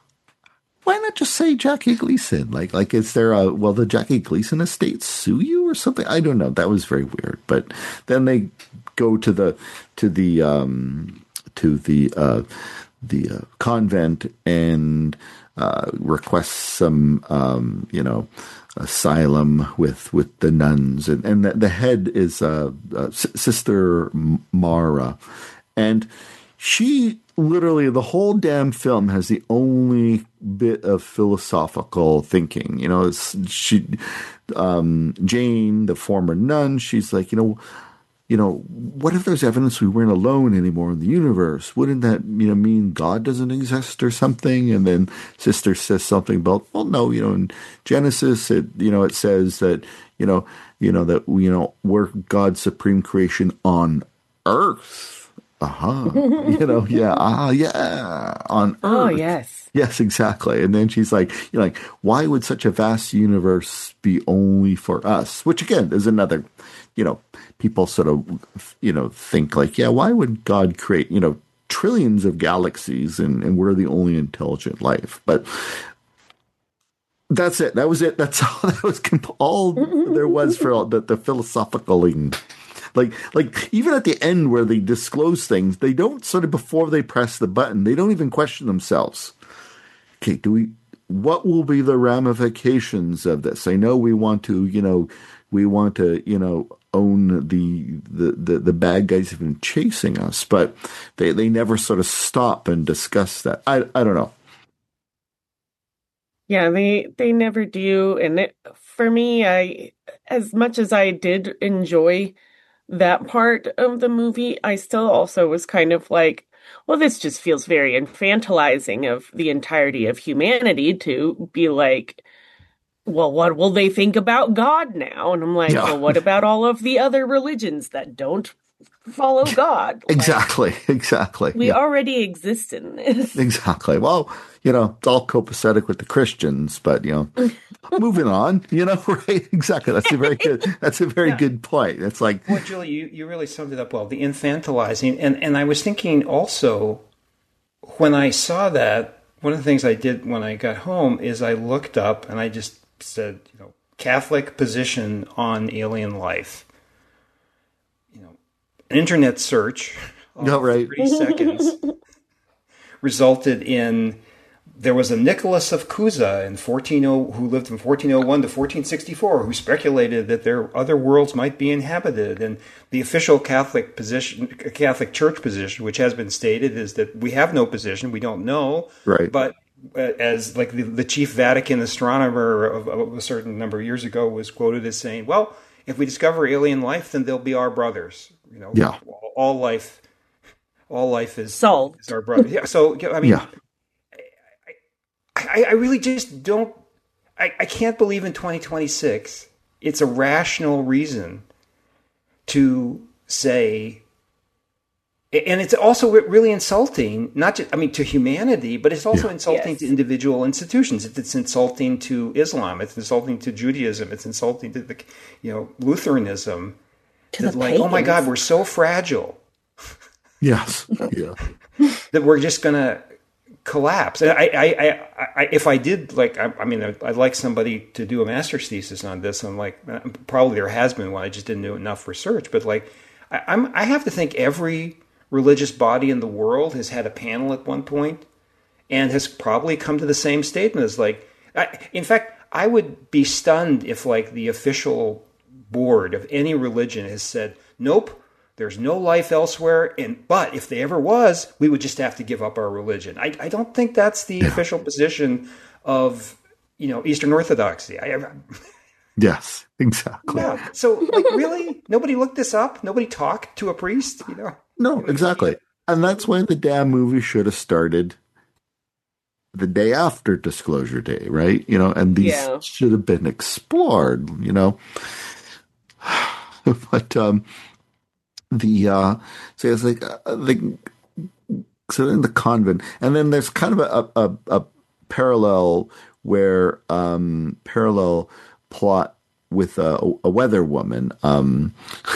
Speaker 1: why not just say Jackie Gleason? Like, like is there a, will the Jackie Gleason estate sue you or something? I don't know. That was very weird. But then they go to the to the um, to the uh, the uh, convent and. Uh, requests some, um, you know, asylum with with the nuns, and and the, the head is uh, uh, S- Sister Mara, and she literally the whole damn film has the only bit of philosophical thinking. You know, it's, she, um, Jane, the former nun, she's like, you know. You know, what if there's evidence we weren't alone anymore in the universe? Wouldn't that, you know, mean God doesn't exist or something? And then Sister says something about, well, no, you know, in Genesis, it, you know, it says that, you know, you know, that, you know, we're God's supreme creation on earth. Uh-huh. You know, yeah, ah, yeah, on earth.
Speaker 3: Oh, yes.
Speaker 1: Yes, exactly. And then she's like, you know, like, why would such a vast universe be only for us? Which, again, is another, you know, people sort of, you know, think like, yeah, why would God create, you know, trillions of galaxies and, and we're the only intelligent life? But that's it. That was it. That's all, that was all there was for all the, the philosophicaling. Like, like even at the end where they disclose things, they don't sort of, before they press the button, they don't even question themselves. Okay, do we, what will be the ramifications of this? I know we want to, you know, we want to, you know, own the, the, the, the bad guys who've been chasing us, but they, they never sort of stop and discuss that. I, I don't know.
Speaker 3: Yeah, they, they never do. And it, for me, I, as much as I did enjoy that part of the movie, I still also was kind of like, well, this just feels very infantilizing of the entirety of humanity to be like, well, what will they think about God now? And I'm like, yeah. Well, what about all of the other religions that don't follow God? Like,
Speaker 1: exactly, exactly.
Speaker 3: We yeah. already exist in this.
Speaker 1: Exactly. Well, you know, it's all copacetic with the Christians, but, you know, moving on, you know, right? Exactly. That's a very good, that's a very yeah. good point. It's like.
Speaker 2: Well, Julie, you, you really summed it up well, the infantilizing. And, and I was thinking also, when I saw that, one of the things I did when I got home is I looked up and I just said, you know, Catholic position on alien life. You know, an internet search of
Speaker 1: no, right.
Speaker 2: thirty seconds resulted in there was a Nicholas of Cusa in fourteen oh who lived from fourteen oh one to fourteen sixty-four who speculated that there other worlds might be inhabited, and the official Catholic position, Catholic Church position, which has been stated, is that we have no position, we don't know,
Speaker 1: right?
Speaker 2: But as like the, the chief Vatican astronomer of, of a certain number of years ago was quoted as saying, well, if we discover alien life, then they'll be our brothers. You know,
Speaker 1: yeah.
Speaker 2: all, all life, all life is,
Speaker 3: Solved.
Speaker 2: is our brother. Yeah. So, I mean,
Speaker 1: yeah.
Speaker 2: I, I really just don't, I, I can't believe in twenty twenty-six it's a rational reason to say, and it's also really insulting, not just, I mean, to humanity, but it's also yeah. insulting yes. to individual institutions. It's insulting to Islam. It's insulting to Judaism. It's insulting to the, you know, Lutheranism.
Speaker 3: To the
Speaker 2: like,
Speaker 3: pagans.
Speaker 2: Oh my God, we're so fragile.
Speaker 1: Yes. Yeah.
Speaker 2: That we're just going to collapse. And I, I, I, I, if I did, like, I, I mean, I'd like somebody to do a master's thesis on this. I'm like, probably there has been one. I just didn't do enough research. But like, I, I'm, I have to think every religious body in the world has had a panel at one point and has probably come to the same statement as like, I, in fact, I would be stunned if like the official board of any religion has said, nope, there's no life elsewhere. And but if there ever was, we would just have to give up our religion. I, I don't think that's the yeah. official position of, you know, Eastern Orthodoxy. I,
Speaker 1: yes, exactly.
Speaker 2: Yeah. So like, really, nobody looked this up. Nobody talked to a priest. You know.
Speaker 1: No, exactly. And that's when the damn movie should have started the day after Disclosure Day, right? You know, and these yeah. should have been explored, you know. But um, the, uh, so it's like, uh, the, so in the convent, and then there's kind of a, a, a parallel where, um, parallel plot with a, a weather woman, um,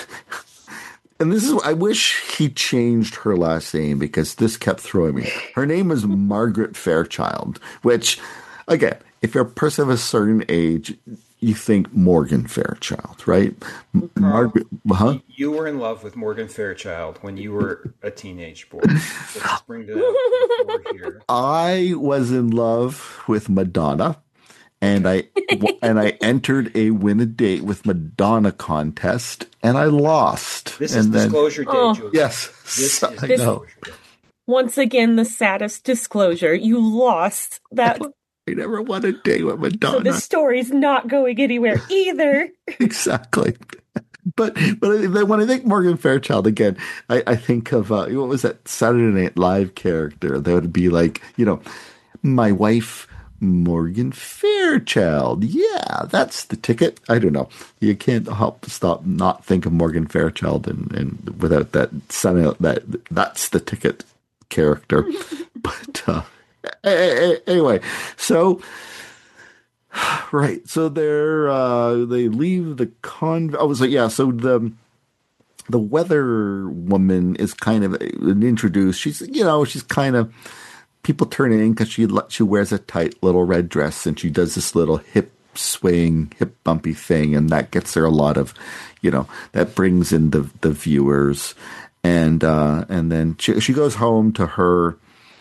Speaker 1: and this is, I wish he changed her last name because this kept throwing me. Her name is Margaret Fairchild, which, again, if you're a person of a certain age, you think Morgan Fairchild, right?
Speaker 2: Carl, Margaret, huh? You were in love with Morgan Fairchild when you were a teenage boy. So let's bring that up here.
Speaker 1: I was in love with Madonna. And I and I entered a win a date with Madonna contest, and I lost.
Speaker 2: This
Speaker 1: and
Speaker 2: is
Speaker 1: then,
Speaker 2: Disclosure Day,
Speaker 3: oh,
Speaker 2: Julie.
Speaker 1: Yes,
Speaker 2: this
Speaker 1: I
Speaker 2: is
Speaker 1: know.
Speaker 2: Day.
Speaker 3: Once again, the saddest disclosure: you lost that.
Speaker 1: I never won a date with Madonna.
Speaker 3: So this story's not going anywhere either.
Speaker 1: Exactly. But but when I think Morgan Fairchild again, I, I think of uh, what was that Saturday Night Live character that would be like, you know, my wife. Morgan Fairchild. Yeah, that's the ticket. I don't know. You can't help stop not think of Morgan Fairchild and, and without that sounding that that's the ticket character. But uh, anyway, so right, so they're uh, they leave the con. I was like, yeah. So the the weather woman is kind of introduced. She's you know she's kind of. People turn in because she she wears a tight little red dress and she does this little hip swaying, hip bumpy thing, and that gets her a lot of, you know, that brings in the the viewers, and uh, and then she she goes home to her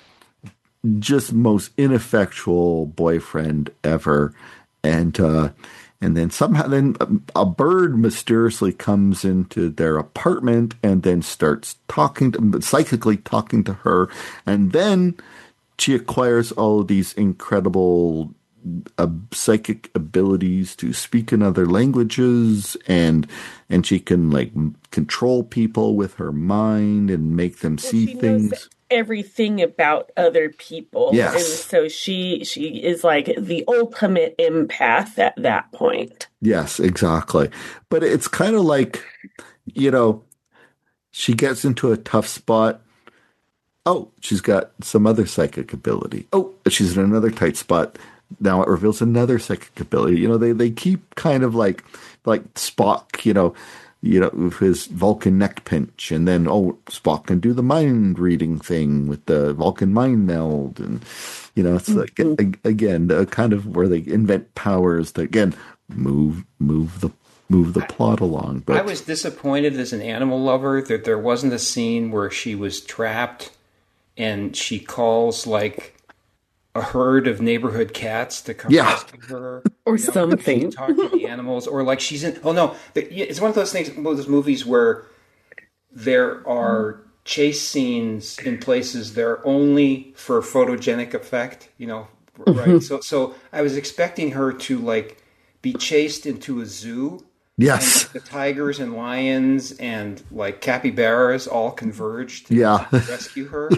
Speaker 1: just most ineffectual boyfriend ever, and uh, and then somehow then a bird mysteriously comes into their apartment and then starts talking to, psychically talking to her, and then. She acquires all of these incredible uh, psychic abilities to speak in other languages, and and she can like control people with her mind and make them well, see
Speaker 3: she
Speaker 1: things.
Speaker 3: Knows everything about other people,
Speaker 1: yes.
Speaker 3: And so she she is like the ultimate empath at that point.
Speaker 1: Yes, exactly. But it's kind of like, you know, she gets into a tough spot. Oh, she's got some other psychic ability. Oh, she's in another tight spot. Now it reveals another psychic ability. You know, they, they keep kind of like like Spock, you know, you know, with his Vulcan neck pinch, and then oh, Spock can do the mind reading thing with the Vulcan mind meld, and you know, it's like mm-hmm. again, uh, kind of where they invent powers that again move move the move the plot along. But
Speaker 2: I was disappointed as an animal lover that there wasn't a scene where she was trapped. And she calls like a herd of neighborhood cats to come
Speaker 1: yeah.
Speaker 2: rescue her,
Speaker 3: or
Speaker 2: you know,
Speaker 3: something.
Speaker 2: Talk to the animals, or like she's in. Oh no, it's one of those things. One of those movies where there are chase scenes in places that are only for photogenic effect. You know, right? so, so I was expecting her to like be chased into a zoo.
Speaker 1: Yes.
Speaker 2: And the tigers and lions and like capybaras all converged to
Speaker 1: yeah.
Speaker 2: rescue her.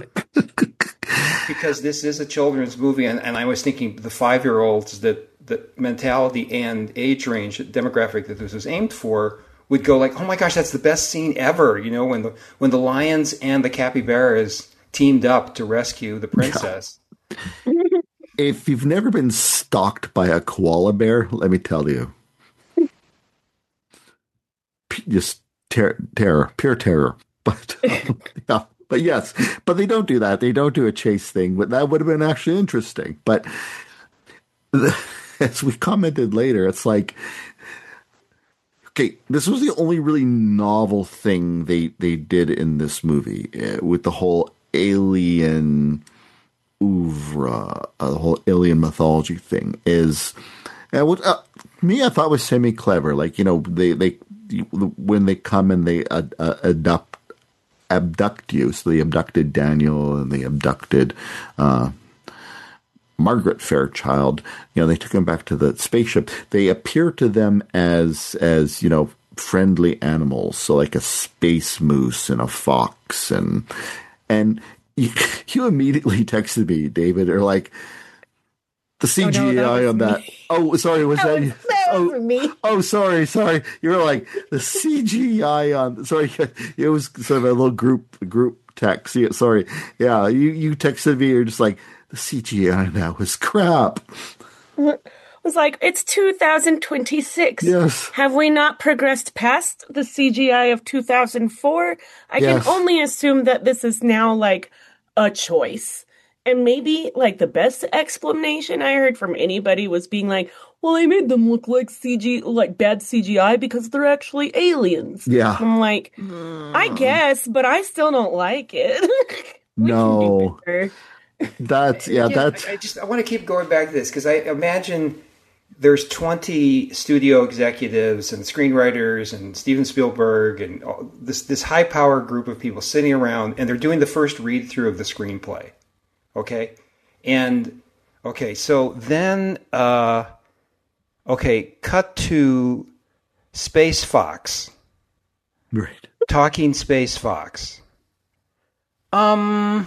Speaker 2: Because this is a children's movie, and, and I was thinking the five-year-olds that the mentality and age range demographic that this was aimed for would go like, oh my gosh, that's the best scene ever. You know, when the when the lions and the capybaras teamed up to rescue the princess.
Speaker 1: Yeah. If you've never been stalked by a koala bear, let me tell you. Just ter- terror, pure terror. But um, yeah, but yes, but they don't do that. They don't do a chase thing. But that would have been actually interesting. But the, as we commented later, it's like, okay, this was the only really novel thing they they did in this movie uh, with the whole alien oeuvre, uh, the whole alien mythology thing is, and what uh, me I thought was semi clever. Like you know, they they when they come and they uh, uh, abduct abduct you, so they abducted Daniel and they abducted uh, Margaret Fairchild. You know, they took him back to the spaceship. They appear to them as as you know. friendly animals, so like a space moose and a fox, and and you, you immediately texted me, David, or like the C G I oh, no, that on that. Me. Oh, sorry, was that, that, was, that oh, was me? Oh, sorry, sorry. You were like the C G I on. Sorry, it was sort of a little group group text. Sorry, yeah, you you texted me. You're just like the C G I on that was crap.
Speaker 3: Was like, it's two thousand twenty-six.
Speaker 1: Yes.
Speaker 3: Have we not progressed past the C G I of two thousand four? I yes. can only assume that this is now like a choice. And maybe like the best explanation I heard from anybody was being like, well, I made them look like C G, like bad C G I because they're actually aliens.
Speaker 1: Yeah.
Speaker 3: I'm like, mm. I guess, but I still don't like it.
Speaker 1: No. That's, yeah,
Speaker 2: Again,
Speaker 1: that's.
Speaker 2: I, I just, I want to keep going back to this because I imagine there's twenty studio executives and screenwriters and Steven Spielberg and all, this this high power group of people sitting around, and they're doing the first read through of the screenplay. Okay, and okay, so then uh, okay, cut to Space Fox,
Speaker 1: right?
Speaker 2: Talking Space Fox. Um.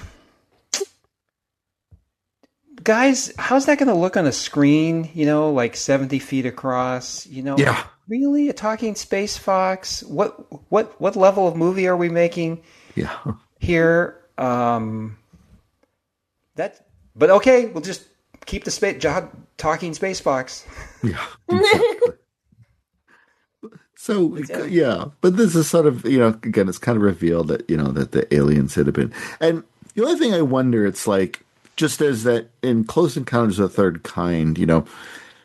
Speaker 2: Guys, how's that going to look on a screen, you know, like seventy feet across, you know?
Speaker 1: Yeah.
Speaker 2: Really? A talking space fox? What what what level of movie are we making
Speaker 1: yeah.
Speaker 2: here? Um, that, but okay, we'll just keep the space, jog, talking space fox.
Speaker 1: Yeah. Exactly. So, yeah, but this is sort of, you know, again, it's kind of revealed that, you know, that the aliens had been. And the only thing I wonder, it's like, just as that in Close Encounters of the Third Kind, you know,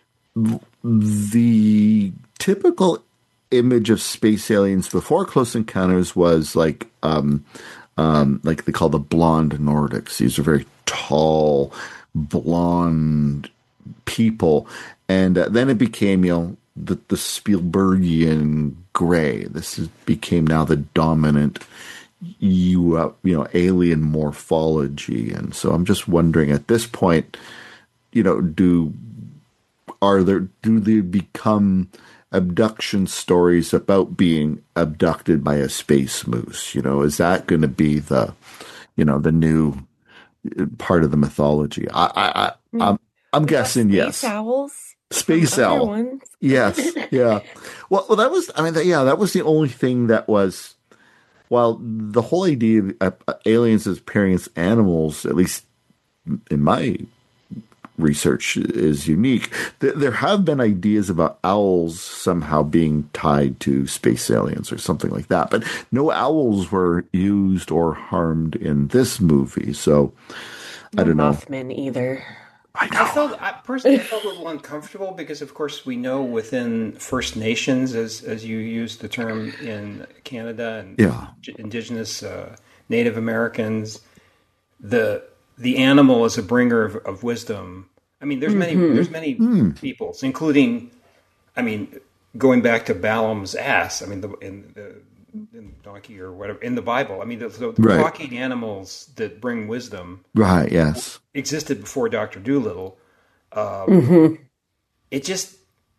Speaker 1: the typical image of space aliens before Close Encounters was like, um, um, like they call the blonde Nordics. These are very tall, blonde people. And uh, then it became, you know, the, the Spielbergian gray. This is, became now the dominant you uh, you know alien morphology. And so I'm just wondering at this point, you know, do are there do they become abduction stories about being abducted by a space moose? You know, is that going to be the you know the new part of the mythology? I I, I I'm I'm guessing
Speaker 3: space
Speaker 1: yes.
Speaker 3: Owls.
Speaker 1: Space owl. Yes. Yeah. Well, well, that was. I mean, yeah, that was the only thing that was. While the whole idea of uh, aliens as appearing as animals, at least in my research, is unique, th- there have been ideas about owls somehow being tied to space aliens or something like that. But no owls were used or harmed in this movie. So
Speaker 3: no
Speaker 1: I don't know.
Speaker 3: Mothman either.
Speaker 1: I know.
Speaker 2: I felt I personally I felt a little uncomfortable because, of course, we know within First Nations, as as you used the term in Canada, and
Speaker 1: yeah.
Speaker 2: Indigenous uh, Native Americans, the the animal is a bringer of, of wisdom. I mean, there's many mm-hmm. there's many mm. peoples, including, I mean, going back to Balaam's ass. I mean, the, in the in donkey or whatever in the Bible. I mean, the, the
Speaker 1: right.
Speaker 2: talking animals that bring wisdom,
Speaker 1: right? Yes,
Speaker 2: existed before Doctor Dolittle. Um,
Speaker 3: mm-hmm.
Speaker 2: It just,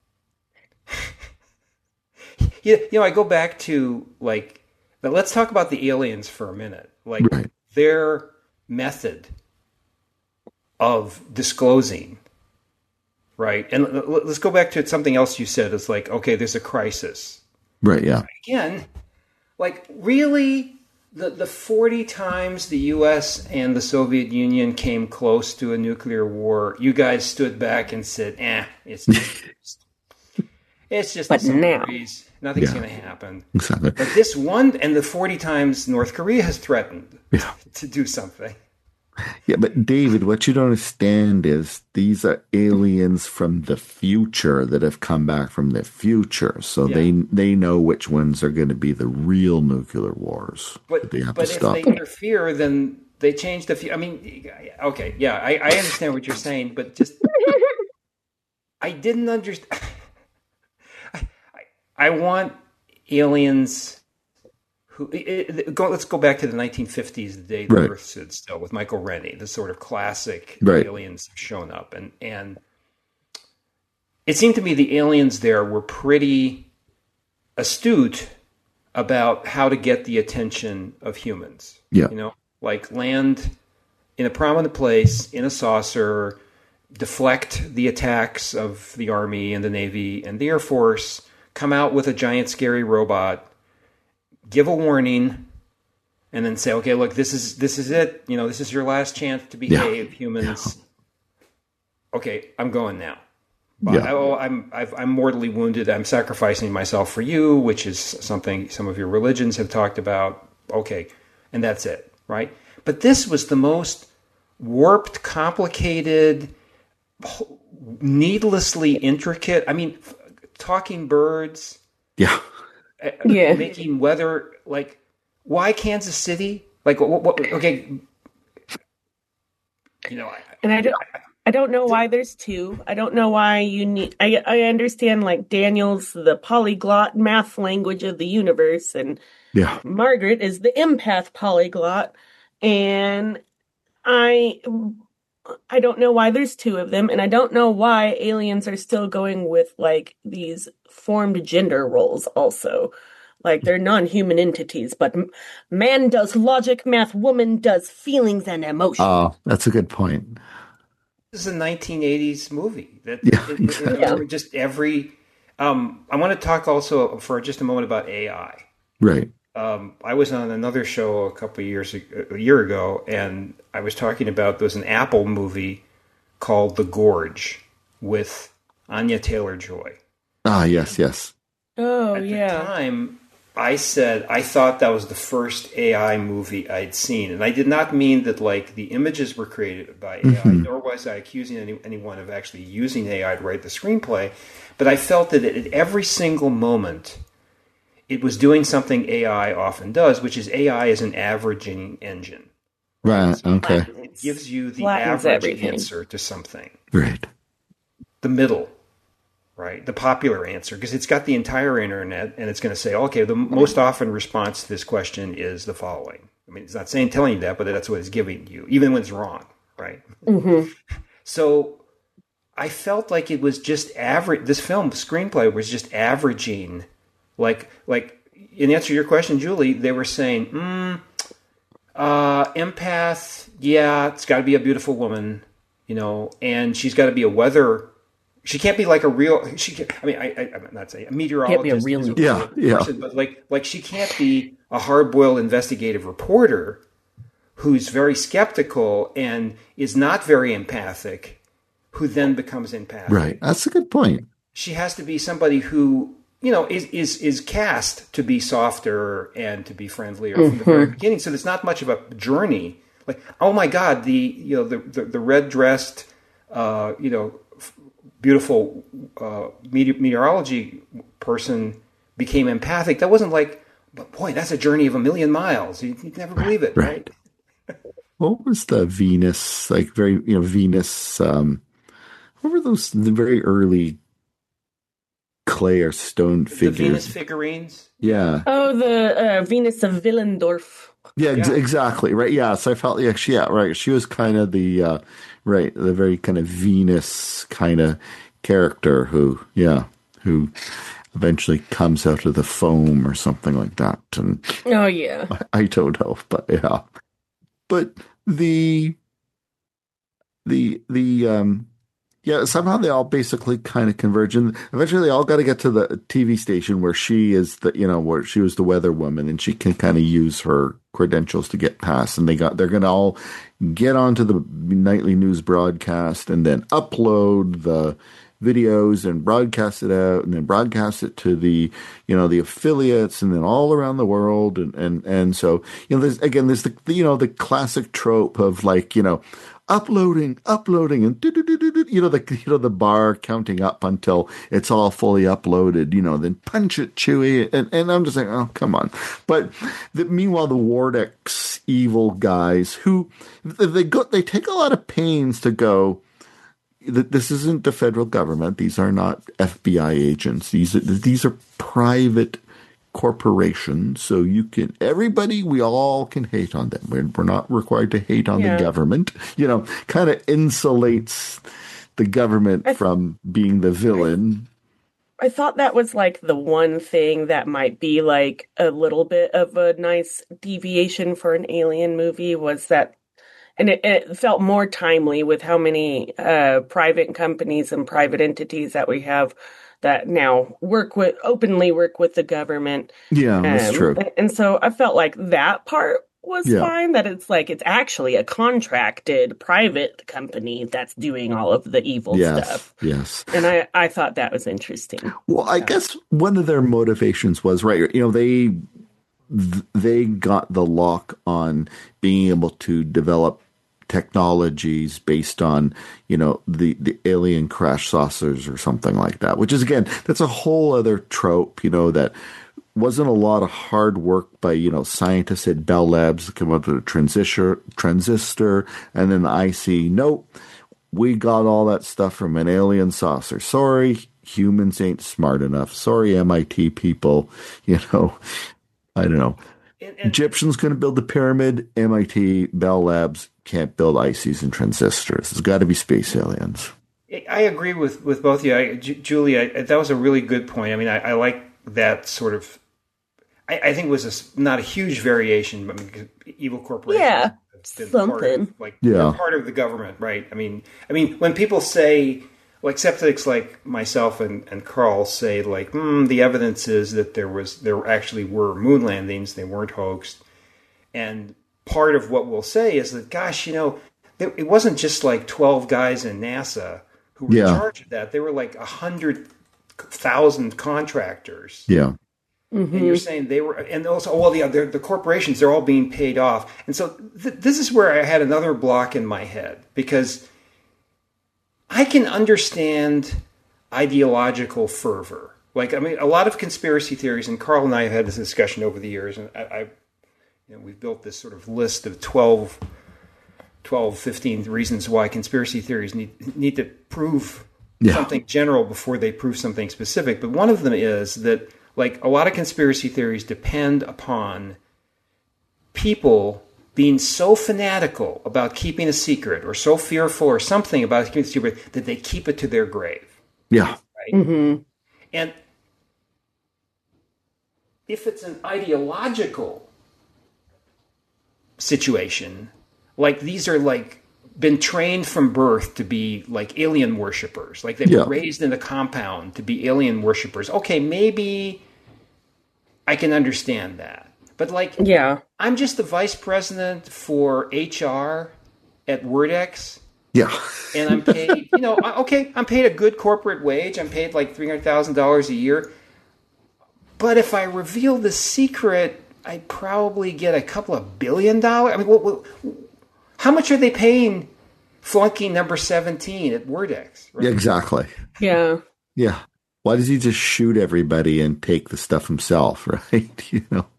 Speaker 2: you know, I go back to like, but let's talk about the aliens for a minute. Like
Speaker 1: right.
Speaker 2: their method of disclosing, right? And let's go back to something else you said. It's like, okay, there's a crisis,
Speaker 1: right? Yeah.
Speaker 2: Again. Like, really, the, the forty times the U S and the Soviet Union came close to a nuclear war, you guys stood back and said, eh, it's just, it's just
Speaker 3: but now,
Speaker 2: breeze. Nothing's
Speaker 1: yeah,
Speaker 2: going to happen.
Speaker 1: Exactly.
Speaker 2: But this one, and the forty times North Korea has threatened
Speaker 1: yeah.
Speaker 2: to do something.
Speaker 1: Yeah, but David, what you don't understand is these are aliens from the future that have come back from the future, so yeah. they they know which ones are going to be the real nuclear wars.
Speaker 2: But,
Speaker 1: that they have
Speaker 2: but
Speaker 1: to
Speaker 2: if
Speaker 1: stop.
Speaker 2: they interfere, then they changed a few. I mean, okay, yeah, I, I understand what you're saying, but just I didn't understand. I, I, I want aliens who. It, it, go, let's go back to the nineteen fifties, the day the
Speaker 1: Right.
Speaker 2: Earth stood still, with Michael Rennie, the sort of classic
Speaker 1: Right.
Speaker 2: aliens have shown up, and and it seemed to me the aliens there were pretty astute about how to get the attention of humans.
Speaker 1: Yeah.
Speaker 2: You know, like land in a prominent place in a saucer, deflect the attacks of the Army and the Navy and the Air Force, come out with a giant scary robot, give a warning, and then say, okay, look, this is this is it. You know, this is your last chance to behave,
Speaker 1: Yeah.
Speaker 2: humans. Okay, I'm going now. But
Speaker 1: Yeah.
Speaker 2: I, oh, I'm I've, I'm mortally wounded. I'm sacrificing myself for you, which is something some of your religions have talked about. Okay, and that's it, right? But this was the most warped, complicated, needlessly intricate. I mean, f- talking birds,
Speaker 1: Yeah.
Speaker 2: uh,
Speaker 3: Yeah.
Speaker 2: making weather. Like, why Kansas City? Like, what? what okay, you know, I,
Speaker 3: And I don't, I don't know why there's two. I don't know why you need. I I understand like Daniel's the polyglot math language of the universe, and
Speaker 1: Yeah.
Speaker 3: Margaret is the empath polyglot, and I I don't know why there's two of them, and I don't know why aliens are still going with like these formed gender roles also. Like they're non-human entities, but m- man does logic, math, woman does feelings and emotion.
Speaker 1: Oh, that's a good point.
Speaker 2: this is a nineteen eighties movie. That
Speaker 1: Yeah,
Speaker 2: it- it- it-
Speaker 3: Yeah.
Speaker 2: just every. Um, I want to talk also for just a moment about A I.
Speaker 1: Right.
Speaker 2: Um, I was on another show a couple of years a year ago, and I was talking about there was an Apple movie called The Gorge with Anya Taylor-Joy.
Speaker 1: Ah, yes, yes.
Speaker 3: Oh
Speaker 2: At the
Speaker 3: yeah.
Speaker 2: time, I said I thought that was the first A I movie I'd seen, and I did not mean that like the images were created by A I,
Speaker 1: Mhm.
Speaker 2: nor was I accusing any, anyone of actually using A I to write the screenplay. But I felt that at every single moment, it was doing something A I often does, which is A I is an averaging engine.
Speaker 1: Right. Okay.
Speaker 2: It gives you the
Speaker 3: Flattens
Speaker 2: average
Speaker 3: everything.
Speaker 2: answer to something,
Speaker 1: Right.
Speaker 2: the middle, right? The popular answer, because it's got the entire internet, and it's going to say, okay, the most often response to this question is the following. I mean, it's not saying telling you that, but that's what it's giving you, even when it's wrong, right?
Speaker 3: Mm-hmm.
Speaker 2: So I felt like it was just average. This film screenplay was just averaging, like like in answer to your question, Julie. They were saying, mm, uh, empath, yeah, it's got to be a beautiful woman, you know, and she's got to be a weather. She can't be like a real. She can, I mean, I, I, I'm not saying a meteorologist,
Speaker 3: real-
Speaker 2: is a
Speaker 1: Yeah,
Speaker 2: real
Speaker 1: yeah.
Speaker 2: person, but like like she can't be a hard-boiled investigative reporter who's very skeptical and is not very empathic, who then becomes empathic.
Speaker 1: Right. That's a good point.
Speaker 2: She has to be somebody who, you know, is is is cast to be softer and to be friendlier from the very beginning. So there's not much of a journey. Like, oh my God, the you know the the, the red dressed, uh, you know, f- beautiful uh, mete- meteorology person became empathic. That wasn't like, but boy, that's a journey of a million miles. You, you'd never believe it, right?
Speaker 1: Right. What was the Venus, like very, you know, Venus, um, what were those, the very early clay or stone
Speaker 2: The
Speaker 1: figures?
Speaker 2: Venus figurines.
Speaker 1: Yeah.
Speaker 3: Oh, the uh, Venus of Willendorf.
Speaker 1: Yeah, ex-
Speaker 2: Yeah.
Speaker 1: exactly. Right. Yeah. So I felt, yeah, she, yeah, right. She was kind of the, uh, right, the very kind of Venus kind of character who, yeah, who eventually comes out of the foam or something like that. And
Speaker 3: Oh yeah.
Speaker 1: I don't know, but yeah. But the the the um yeah, somehow they all basically kind of converge, and eventually they all got to get to the T V station where she is the, you know, where she was the weather woman, and she can kind of use her credentials to get past. And they got they're going to all get onto the nightly news broadcast and then upload the videos and broadcast it out, and then broadcast it to the, you know, the affiliates, and then all around the world. And, and, and so, you know, there's, again, there's the, you know, the classic trope of like, you know, uploading, uploading, and do, do, do, do, do, you know the you know the bar counting up until it's all fully uploaded. You know, then punch it, Chewie, and and I'm just like, oh, come on. But the, meanwhile, the Wardex evil guys who they go, they take a lot of pains to go. This isn't the federal government. These are not F B I agents. These are, these are private corporations. So you can, everybody, we all can hate on them. We're, we're not required to hate on yeah. the government. You know, kind of insulates the government th- from being the villain.
Speaker 3: I, I thought that was like the one thing that might be like a little bit of a nice deviation for an Alien movie was that. And it, it felt more timely with how many uh, private companies and private entities that we have that now work with, openly work with the government.
Speaker 1: Yeah, um, that's true.
Speaker 3: And so I felt like that part was yeah. fine, that it's like, it's actually a contracted private company that's doing all of the evil
Speaker 1: yes,
Speaker 3: stuff.
Speaker 1: Yes.
Speaker 3: And I, I thought that was interesting.
Speaker 1: Well, I yeah. guess one of their motivations was, right, you know, they they got the lock on being able to develop technologies based on, you know, the, the alien crash saucers or something like that, which is, again, that's a whole other trope, you know, that wasn't a lot of hard work by, you know, scientists at Bell Labs to come up with a transistor, transistor, and then the I C. Nope, we got all that stuff from an alien saucer. Sorry, humans ain't smart enough. Sorry, M I T people, you know, I don't know. And, and, Egyptians couldn't build the pyramid. M I T, Bell Labs can't build I Cs and transistors. It's got to be space aliens.
Speaker 2: I agree with, with both of you. I, J- Julie, I, that was a really good point. I mean, I, I like that sort of, I, I think it was a, not a huge variation, but evil corporations.
Speaker 3: Yeah, something.
Speaker 2: Part of, like,
Speaker 1: yeah.
Speaker 2: they're part of the government, right? I mean, I mean, when people say, like skeptics like myself and, and Carl say, like, hmm, the evidence is that there was there actually were moon landings, they weren't hoaxed. And part of what we'll say is that, gosh, you know, it, it wasn't just like twelve guys in NASA who were
Speaker 1: yeah.
Speaker 2: in charge of that. There were like one hundred thousand contractors.
Speaker 1: Yeah.
Speaker 3: Mm-hmm.
Speaker 2: And you're saying they were, and also, well, the, the, the corporations, they're all being paid off. And so th- this is where I had another block in my head, because I can understand ideological fervor. Like, I mean, a lot of conspiracy theories, and Carl and I have had this discussion over the years, and I, I you know, we've built this sort of list of twelve, twelve, fifteen reasons why conspiracy theories need need to prove yeah. something general before they prove something specific. But one of them is that, like, a lot of conspiracy theories depend upon people being so fanatical about keeping a secret, or so fearful or something about keeping a secret, that they keep it to their grave.
Speaker 1: Yeah.
Speaker 2: Right?
Speaker 3: Mm-hmm.
Speaker 2: And if it's an ideological situation, like these are like been trained from birth to be like alien worshipers, like they were
Speaker 1: yeah.
Speaker 2: raised in the compound to be alien worshipers. Okay, maybe I can understand that. But like,
Speaker 3: yeah.
Speaker 2: I'm just the vice president for H R at Wordex.
Speaker 1: Yeah.
Speaker 2: And I'm paid, you know, okay, I'm paid a good corporate wage. I'm paid like three hundred thousand dollars a year. But if I reveal the secret, I'd probably get a couple of billion dollars. I mean, what, what, how much are they paying flunky number seventeen at Wordex?
Speaker 1: Right? Yeah, exactly.
Speaker 3: Yeah.
Speaker 1: Yeah. Why does he just shoot everybody and take the stuff himself, right? You know?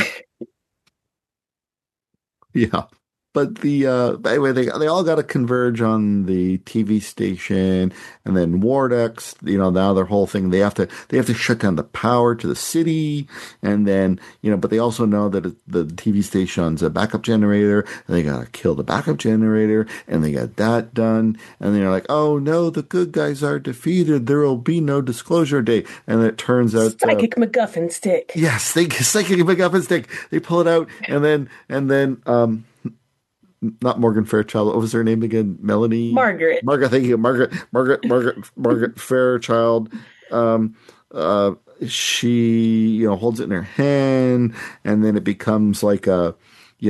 Speaker 1: Yeah. But the uh, anyway, they they all got to converge on the T V station, and then Wardex. You know, now their whole thing, they have to they have to shut down the power to the city, and then you know, but they also know that it, the T V station's a backup generator, and they got to kill the backup generator, and they got that done, and they're like, oh no, the good guys are defeated. There will be no disclosure day, and it turns out
Speaker 3: psychic uh, MacGuffin stick.
Speaker 1: Yes, they psychic MacGuffin stick. They pull it out, and then and then um. Not Morgan Fairchild. What was her name again? Melanie?
Speaker 3: Margaret.
Speaker 1: Margaret, thank you. Margaret, Margaret, Margaret, Margaret Fairchild. Um, uh, she, you know, holds it in her hand, and then it becomes like a, you know,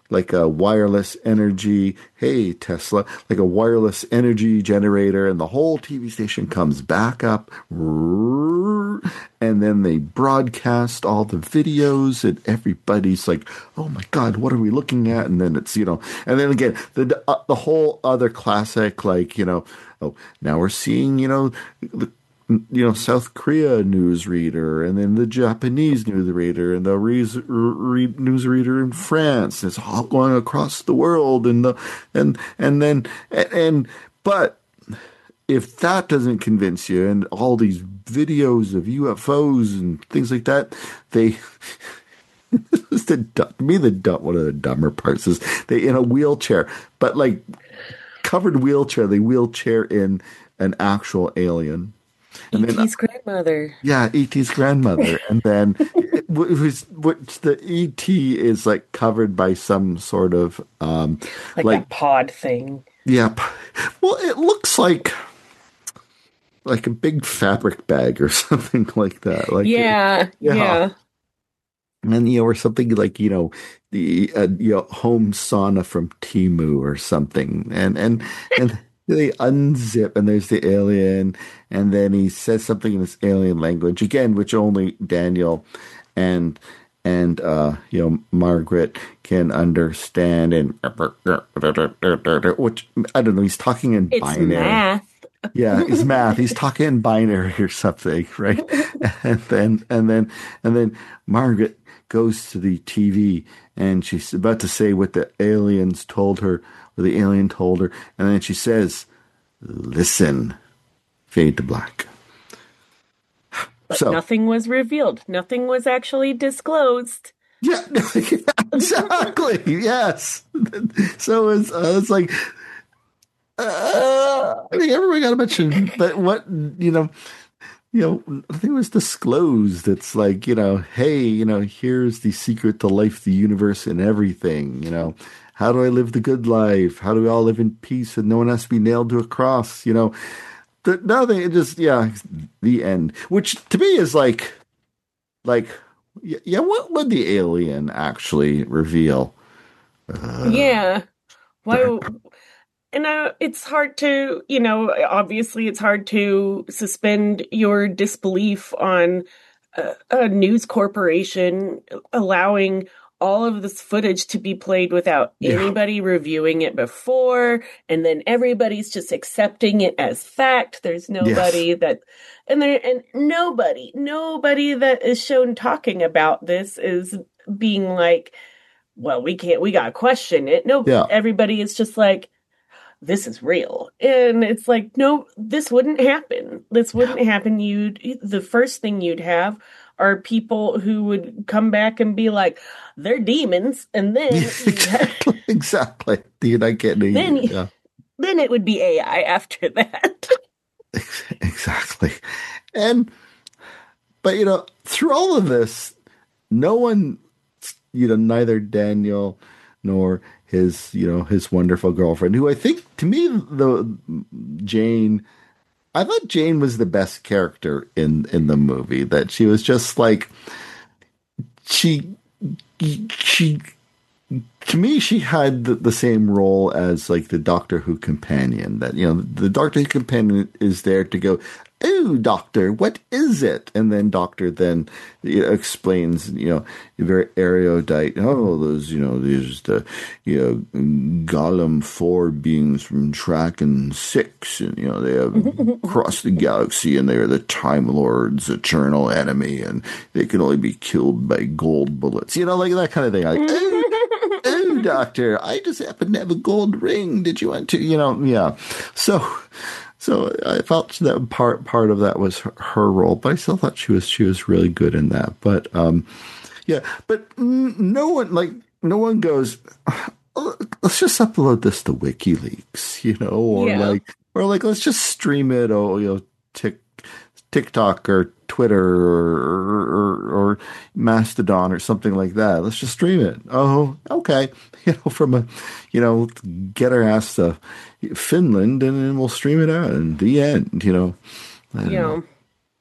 Speaker 1: like a wireless energy, hey, Tesla, like a wireless energy generator, and the whole T V station comes back up, and then they broadcast all the videos, and everybody's like, oh my God, what are we looking at? And then it's, you know, and then again, the, uh, the whole other classic, like, you know, oh, now we're seeing, you know, the you know, South Korea newsreader, and then the Japanese newsreader, and the re- re- newsreader in France. It's all going across the world, and the and and then and, and but if that doesn't convince you, and all these videos of U F Os and things like that, they. the to me the dumb, one of the dumber parts is they in a wheelchair, but like covered wheelchair. They wheelchair in an actual alien.
Speaker 3: E T's grandmother.
Speaker 1: Yeah, E T's grandmother. And then it was, which the E T is like covered by some sort of um
Speaker 3: like,
Speaker 1: like
Speaker 3: a pod thing.
Speaker 1: Yeah. Well, it looks like like a big fabric bag or something like that. Like
Speaker 3: yeah,
Speaker 1: it, yeah.
Speaker 3: yeah.
Speaker 1: And you know, or something like, you know, the uh, you know, home sauna from Temu or something. And and and they unzip, and there's the alien, and then he says something in this alien language again, which only Daniel and and uh, you know, Margaret can understand. And which I don't know, he's talking in
Speaker 3: it's
Speaker 1: binary.
Speaker 3: Math.
Speaker 1: Yeah, it's math. He's talking in binary or something, right? And then and then and then Margaret goes to the T V, and she's about to say what the aliens told her. The alien told her, and then she says, "Listen." Fade to black.
Speaker 3: But
Speaker 1: so
Speaker 3: nothing was revealed. Nothing was actually disclosed.
Speaker 1: Yeah, exactly. Yes. So it's uh, it's like uh, I think everybody got a mention, but what you know. You know, nothing was disclosed. It's like, you know, hey, you know, here's the secret to life, the universe, and everything. You know, how do I live the good life? How do we all live in peace and no one has to be nailed to a cross? You know, the, nothing. It just, yeah, the end. Which to me is like, like, yeah, what would the alien actually reveal?
Speaker 3: Uh, yeah. Why? And uh, it's hard to, you know, obviously it's hard to suspend your disbelief on a, a news corporation allowing all of this footage to be played without yeah. anybody reviewing it before. And then everybody's just accepting it as fact. There's nobody yes. that, and there, and nobody, nobody that is shown talking about this is being like, well, we can't, we got to question it. No, yeah. everybody is just like, this is real. And it's like, no, this wouldn't happen. This wouldn't happen. You'd, the first thing you'd have are people who would come back and be like, they're demons. And then
Speaker 1: exactly, exactly. You're not getting
Speaker 3: then,
Speaker 1: yeah.
Speaker 3: then it would be A I after that.
Speaker 1: Exactly. And, but you know, through all of this, no one, you know, neither Daniel nor his, you know, his wonderful girlfriend, who I think, to me, the Jane, I thought Jane was the best character in, in the movie. That she was just like, she, she, to me, she had the, the same role as like the Doctor Who companion. That, you know, the Doctor Who companion is there to go, oh, Doctor, what is it? And then Doctor then you know, explains, you know, very erudite. Oh, those, you know, these the, you know, Golem four beings from Traken six, and you know they have crossed the galaxy, and they are the Time Lord's eternal enemy, and they can only be killed by gold bullets. You know, like that kind of thing. Like, oh, oh, Doctor, I just happen to have a gold ring. Did you want to? You know, yeah. So. So I felt that part part of that was her, her role, but I still thought she was she was really good in that. But um, yeah, but no one like no one goes, oh, let's just upload this to WikiLeaks, you know, or yeah. like or like let's just stream it, or you know, tick. TikTok or Twitter or, or or Mastodon or something like that. Let's just stream it. Oh, okay. You know, from a, you know, get our ass to Finland and then we'll stream it out. And the end. You know. I don't
Speaker 3: yeah.
Speaker 1: know.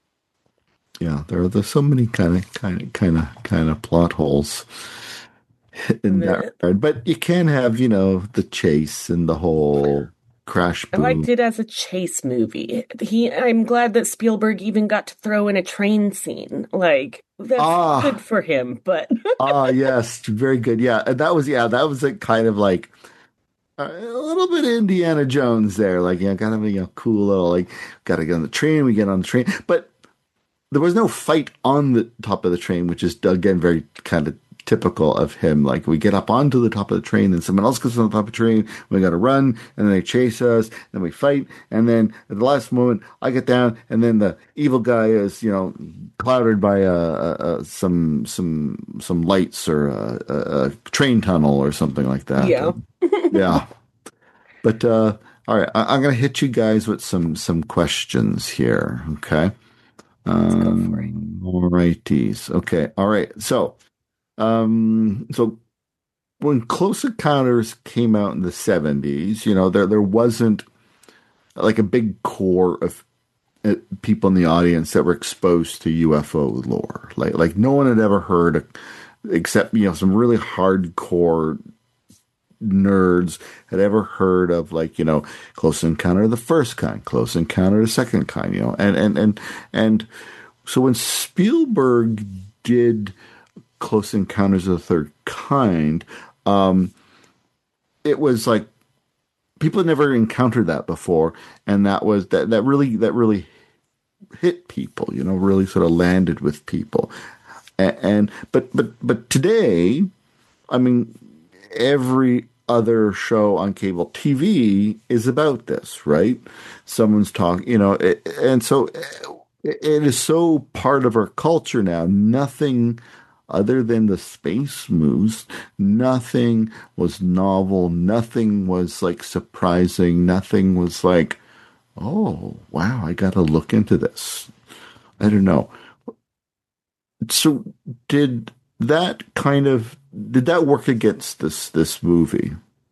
Speaker 1: Yeah. There are there's so many kind of kind of kind of kind of plot holes. in that regard. But you can have, you know, the chase and the whole crash
Speaker 3: I
Speaker 1: boom.
Speaker 3: liked it as a chase movie. He, I'm glad that Spielberg even got to throw in a train scene. Like, that's
Speaker 1: Ah.
Speaker 3: good for him, but
Speaker 1: Ah, yes, very good. Yeah, and that was yeah, that was a kind of like a little bit Indiana Jones there. Like, you know, kind of a you know, cool little like, got to get on the train. We get on the train, but there was no fight on the top of the train, which is again very kind of typical of him. Like, we get up onto the top of the train, then someone else gets on the top of the train. We got to run, and then they chase us, and we fight, and then at the last moment, I get down, and then the evil guy is, you know, clouded by uh, uh, some some some lights or a, a, a train tunnel or something like that.
Speaker 3: yeah.
Speaker 1: Yeah. But uh, all right, I, I'm going to hit you guys with some some questions here. Okay.
Speaker 3: Let's go for it.
Speaker 1: Um, all righties. Okay. All right. So. Um, so when Close Encounters came out in the seventies, you know, there there wasn't like a big core of uh, people in the audience that were exposed to U F O lore. Like like no one had ever heard of, except, you know, some really hardcore nerds had ever heard of, like, you know, Close Encounter of the First Kind, Close Encounter of the Second Kind, you know, and and and and so when Spielberg did Close Encounters of the Third Kind, um, it was like people had never encountered that before, and that was that that really that really hit people, you know, really sort of landed with people. And, and but but but today, I mean, every other show on cable T V is about this, right? Someone's talking, you know, it, and so it, it is so part of our culture now. Nothing other than the space moves, nothing was novel. Nothing was like surprising. Nothing was like, oh, wow, I got to look into this. I don't know. So did that kind of, did that work against this, this movie?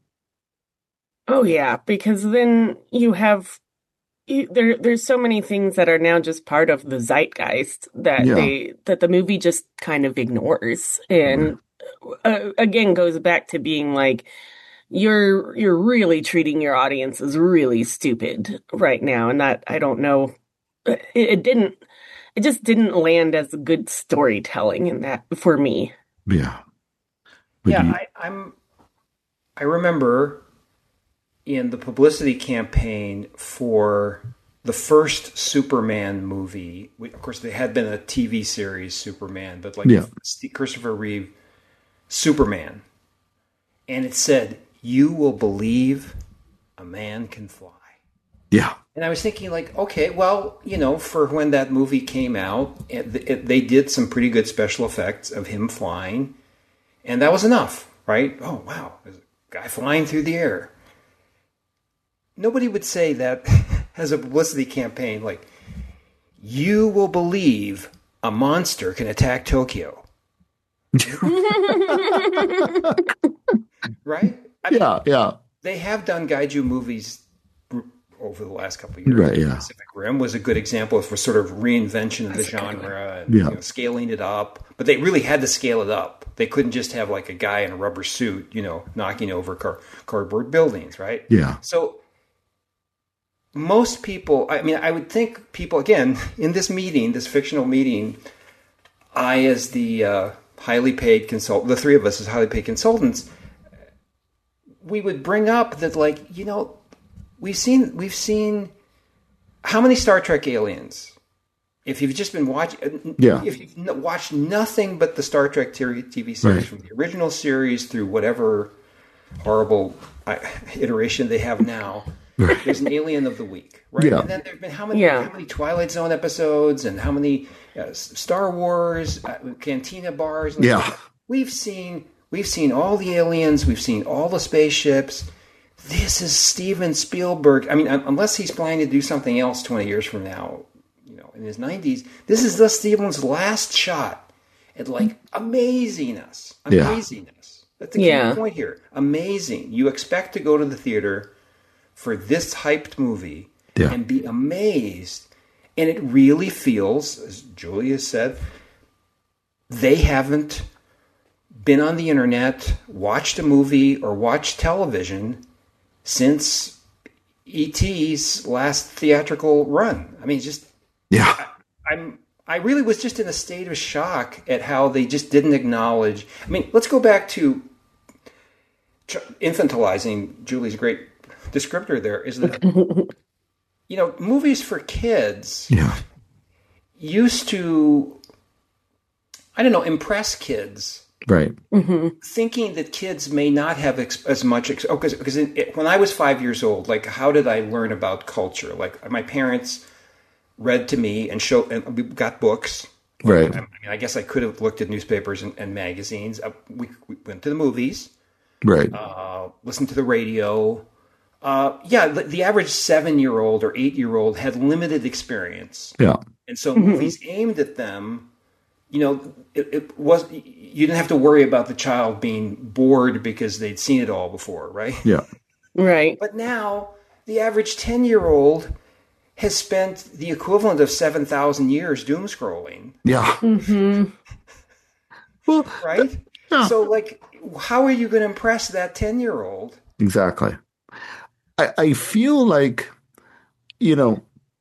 Speaker 3: Oh yeah, because then you have you, there. There's so many things that are now just part of the zeitgeist that
Speaker 1: Yeah.
Speaker 3: they that the movie just kind of ignores, and uh, again goes back to being like you're you're really treating your audience as really stupid right now, and that I don't know. It, it didn't. It just didn't land as good storytelling in that for me.
Speaker 1: Yeah. Would
Speaker 2: yeah,
Speaker 1: you-
Speaker 2: I, I'm. I remember in the publicity campaign for the first Superman movie. We, of course, there had been a T V series Superman, but like
Speaker 1: Yeah.
Speaker 2: Steve- Christopher Reeve Superman, and it said, "You will believe a man can fly."
Speaker 1: yeah.
Speaker 2: And I was thinking, like, okay, well, you know, for when that movie came out, it, it, they did some pretty good special effects of him flying, and that was enough, right? Oh, wow, there's a guy flying through the air. Nobody would say that as a publicity campaign, like, you will believe a monster can attack Tokyo. Right? I mean,
Speaker 1: Yeah. Yeah.
Speaker 2: they have done Gaiju movies over the last couple of years.
Speaker 1: Right, yeah.
Speaker 2: Pacific Rim was a good example for sort of reinvention of the genre and
Speaker 1: Yeah.
Speaker 2: you know, scaling it up. But they really had to scale it up. They couldn't just have like a guy in a rubber suit, you know, knocking over car- cardboard buildings, right?
Speaker 1: Yeah.
Speaker 2: So most people, I mean, I would think people, again, in this meeting, this fictional meeting, I, as the uh, highly paid consultant, the three of us as highly paid consultants, we would bring up that, like, you know, we've seen, we've seen how many Star Trek aliens? If you've just been watching,
Speaker 1: Yeah.
Speaker 2: if you've n- watched nothing but the Star Trek T V series,
Speaker 1: Right.
Speaker 2: from the original series through whatever horrible uh, iteration they have now,
Speaker 1: Right.
Speaker 2: there's an alien of the week, right?
Speaker 1: Yeah.
Speaker 2: And then there've been how many,
Speaker 3: Yeah.
Speaker 2: how many Twilight Zone episodes and how many uh, Star Wars uh, cantina bars?
Speaker 1: Yeah.
Speaker 2: We've seen, we've seen all the aliens, we've seen all the spaceships. This is Steven Spielberg. I mean, un- unless he's planning to do something else twenty years from now, you know, in his nineties, this is the Steven's last shot at, like, amazing us.
Speaker 1: Yeah.
Speaker 2: Amazing us. That's the key
Speaker 3: Yeah.
Speaker 2: point here. Amazing. You expect to go to the theater for this hyped movie
Speaker 1: Yeah.
Speaker 2: and be amazed. And it really feels, as Julia said, they haven't been on the internet, watched a movie, or watched television since E T's last theatrical run. I mean, just
Speaker 1: Yeah.
Speaker 2: I, I'm I really was just in a state of shock at how they just didn't acknowledge. I mean, let's go back to infantilizing. Julie's great descriptor there is that you know movies for kids
Speaker 1: Yeah.
Speaker 2: used to, I don't know, impress kids.
Speaker 1: Right.
Speaker 2: Thinking that kids may not have ex- as much, ex- oh, because when I was five years old, like, how did I learn about culture? Like, my parents read to me and showed, and we got books.
Speaker 1: Right.
Speaker 2: I, I mean, I guess I could have looked at newspapers and, and magazines. Uh, we, we went to the movies,
Speaker 1: Right.
Speaker 2: uh, listened to the radio. Uh, yeah, the, the average seven-year-old or eight-year-old had limited experience.
Speaker 1: Yeah.
Speaker 2: And so movies aimed at them, you know, it, it was, you didn't have to worry about the child being bored because they'd seen it all before, right?
Speaker 1: Yeah.
Speaker 3: Right.
Speaker 2: But now the average ten-year-old has spent the equivalent of seven thousand years doom scrolling,
Speaker 1: Yeah. Well,
Speaker 2: right?
Speaker 1: Yeah.
Speaker 2: So, like, how are you going to impress that ten-year-old?
Speaker 1: exactly. I, I feel like, you know,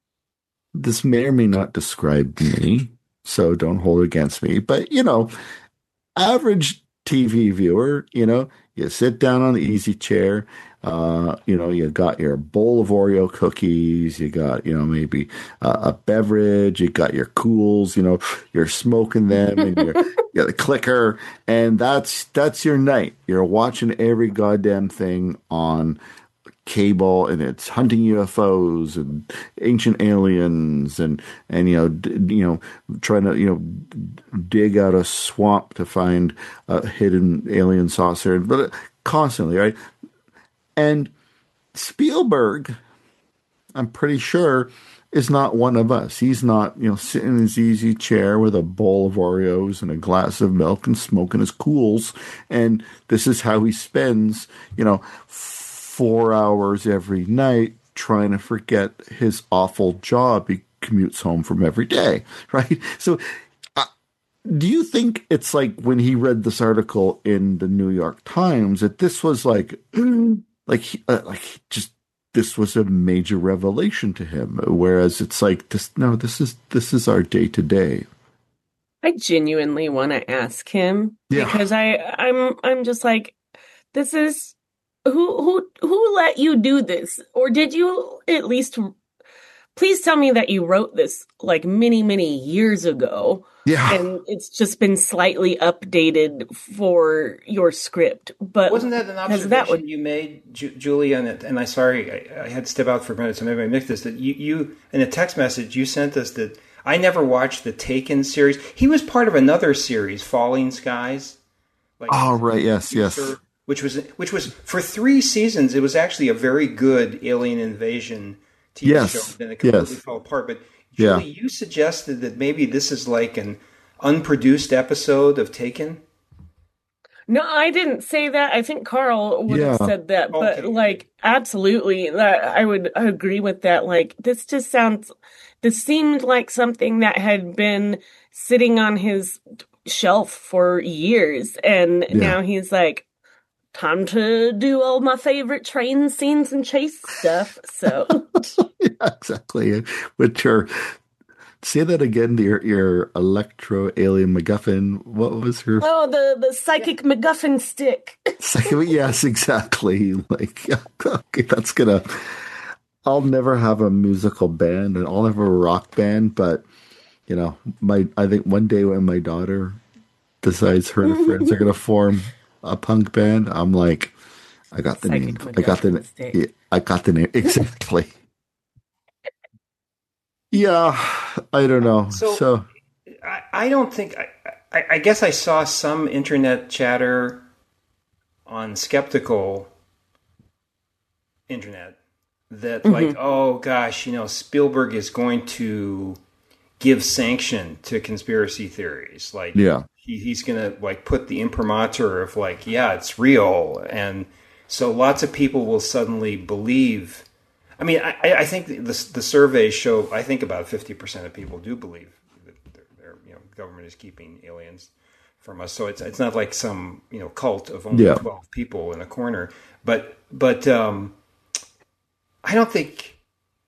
Speaker 1: this may or may not describe me, so don't hold it against me. But, you know, average T V viewer, you know, you sit down on the easy chair, uh, you know, you got your bowl of Oreo cookies, you got, you know, maybe uh, a beverage, you got your cools, you know, you're smoking them and you're, you got the clicker, and that's, that's your night. You're watching every goddamn thing on cable, and it's hunting U F Os and ancient aliens, and and you know d- you know trying to you know dig out a swamp to find a hidden alien saucer, but constantly, right? And Spielberg, I'm pretty sure, is not one of us. He's not, you know, sitting in his easy chair with a bowl of Oreos and a glass of milk and smoking his cools, and this is how he spends, you know, four hours every night trying to forget his awful job he commutes home from every day, right? So uh, do you think it's like when he read this article in the New York Times that this was like, like, he- uh, like he just, this was a major revelation to him, whereas it's like this, no, this is, this is our day to day.
Speaker 3: I genuinely want to ask him
Speaker 1: Yeah.
Speaker 3: because I I'm I'm just like, this is who who who let you do this, or did you at least please tell me that you wrote this like many many years ago
Speaker 1: Yeah.
Speaker 3: and it's just been slightly updated for your script. But
Speaker 2: Wasn't that an
Speaker 3: because
Speaker 2: observation
Speaker 3: that would
Speaker 2: you made, Ju- Julie? And, it, and I sorry, I, I had to step out for a minute, so maybe I missed this. That you, you in a text message you sent us that I never watched the Taken series. He was part of another series, Falling Skies. Like,
Speaker 1: Oh, right. Yes. Yes.
Speaker 2: which was which was for three seasons. It was actually a very good alien invasion T V
Speaker 1: Yes,
Speaker 2: show. Then it completely
Speaker 1: yes.
Speaker 2: fell apart. But
Speaker 1: Yeah.
Speaker 2: Julie, you suggested that maybe this is like an unproduced episode of Taken.
Speaker 3: No, I didn't say that. I think Carl would have
Speaker 1: Yeah.
Speaker 3: said that, but
Speaker 2: Okay.
Speaker 3: like absolutely, that I would agree with that. Like this just sounds, this seemed like something that had been sitting on his shelf for years, and
Speaker 1: Yeah.
Speaker 3: now he's like, time to do all my favorite train scenes and chase stuff. So
Speaker 1: Yeah, exactly. With your, say that again, your your electro alien MacGuffin. What was her
Speaker 3: oh, the the psychic MacGuffin stick.
Speaker 1: second? Yes, exactly. Like, okay, that's gonna. I'll never have a musical band, and I'll never have a rock band. But you know, my I think one day when my daughter decides her and her friends are gonna form a punk band, I'm like, I got the
Speaker 3: Psychic
Speaker 1: name. I got the
Speaker 3: MacGuffin
Speaker 1: name.
Speaker 3: stick.
Speaker 1: Yeah, I got the name exactly. Yeah, I don't know.
Speaker 2: So-
Speaker 1: so
Speaker 2: I, I don't think. I, I, I guess I saw some internet chatter on skeptical internet that like, oh gosh, you know, Spielberg is going to give sanction to conspiracy theories. Like,
Speaker 1: yeah,
Speaker 2: he, he's going to like put the imprimatur of like, yeah, it's real, and so lots of people will suddenly believe. I mean, I, I think the the surveys show. I think about fifty percent of people do believe that their, their you know government is keeping aliens from us. So it's it's not like some, you know, cult of only
Speaker 1: Yeah.
Speaker 2: twelve people in a corner. But but um, I don't think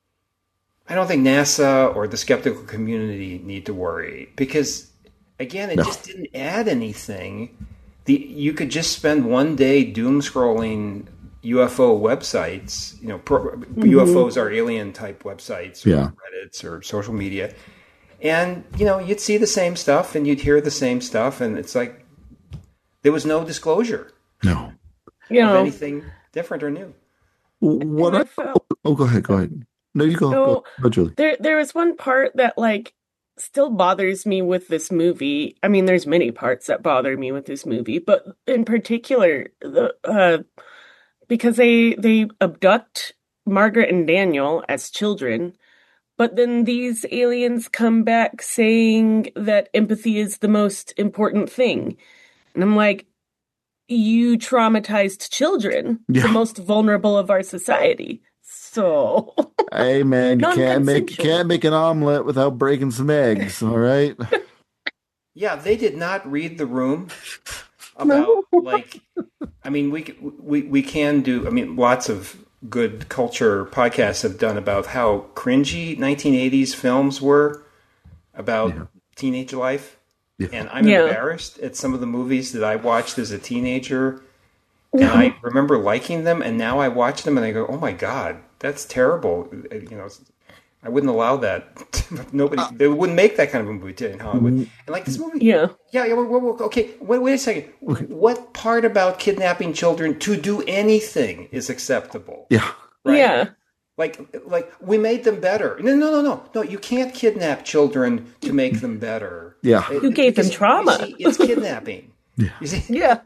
Speaker 2: I don't think NASA or the skeptical community need to worry, because again, it
Speaker 1: No.
Speaker 2: just didn't add anything. The you could just spend one day doom scrolling U F O websites. You know, pro, U F Os are alien type websites, or
Speaker 1: Yeah.
Speaker 2: Reddits or social media. And, you know, you'd see the same stuff and you'd hear the same stuff. And it's like there was no disclosure
Speaker 1: No.
Speaker 3: You
Speaker 2: of
Speaker 3: know,
Speaker 2: anything different or new.
Speaker 1: What
Speaker 3: and I
Speaker 1: I,
Speaker 3: felt
Speaker 1: oh, go ahead, go ahead. No, you go.
Speaker 3: no.
Speaker 1: Go, go Julie.
Speaker 3: There, there was one part that like still bothers me with this movie. I mean, there's many parts that bother me with this movie, but in particular, the uh, because they they abduct Margaret and Daniel as children, but then these aliens come back saying that empathy is the most important thing, and I'm like, you traumatized children, the
Speaker 1: Yeah.
Speaker 3: most vulnerable of our society. So.
Speaker 1: Hey man, you can't make you
Speaker 3: Non-consensual.
Speaker 1: can't make an omelet without breaking some eggs. All right.
Speaker 2: Yeah, they did not read the room about like. I mean, we we we can do. I mean, lots of good culture podcasts have done about how cringy nineteen eighties films were about
Speaker 1: Yeah.
Speaker 2: teenage life,
Speaker 1: Yeah.
Speaker 2: and I'm
Speaker 3: Yeah.
Speaker 2: embarrassed at some of the movies that I watched as a teenager, and I remember liking them, and now I watch them and I go, "Oh my god, that's terrible!" You know, I wouldn't allow that. Nobody, they wouldn't make that kind of a movie today in Hollywood. And like this movie,
Speaker 3: Yeah.
Speaker 2: yeah, yeah. Well, well, okay, wait, wait a second. What part about kidnapping children to do anything is acceptable?
Speaker 1: Yeah.
Speaker 2: Right?
Speaker 3: Yeah.
Speaker 2: Like, like we made them better. No, no, no, no, no. You can't kidnap children to make them better.
Speaker 1: Yeah.
Speaker 3: Who gave them
Speaker 2: Because,
Speaker 3: trauma?
Speaker 2: you see, it's kidnapping.
Speaker 1: Yeah.
Speaker 2: You see,
Speaker 3: Yeah.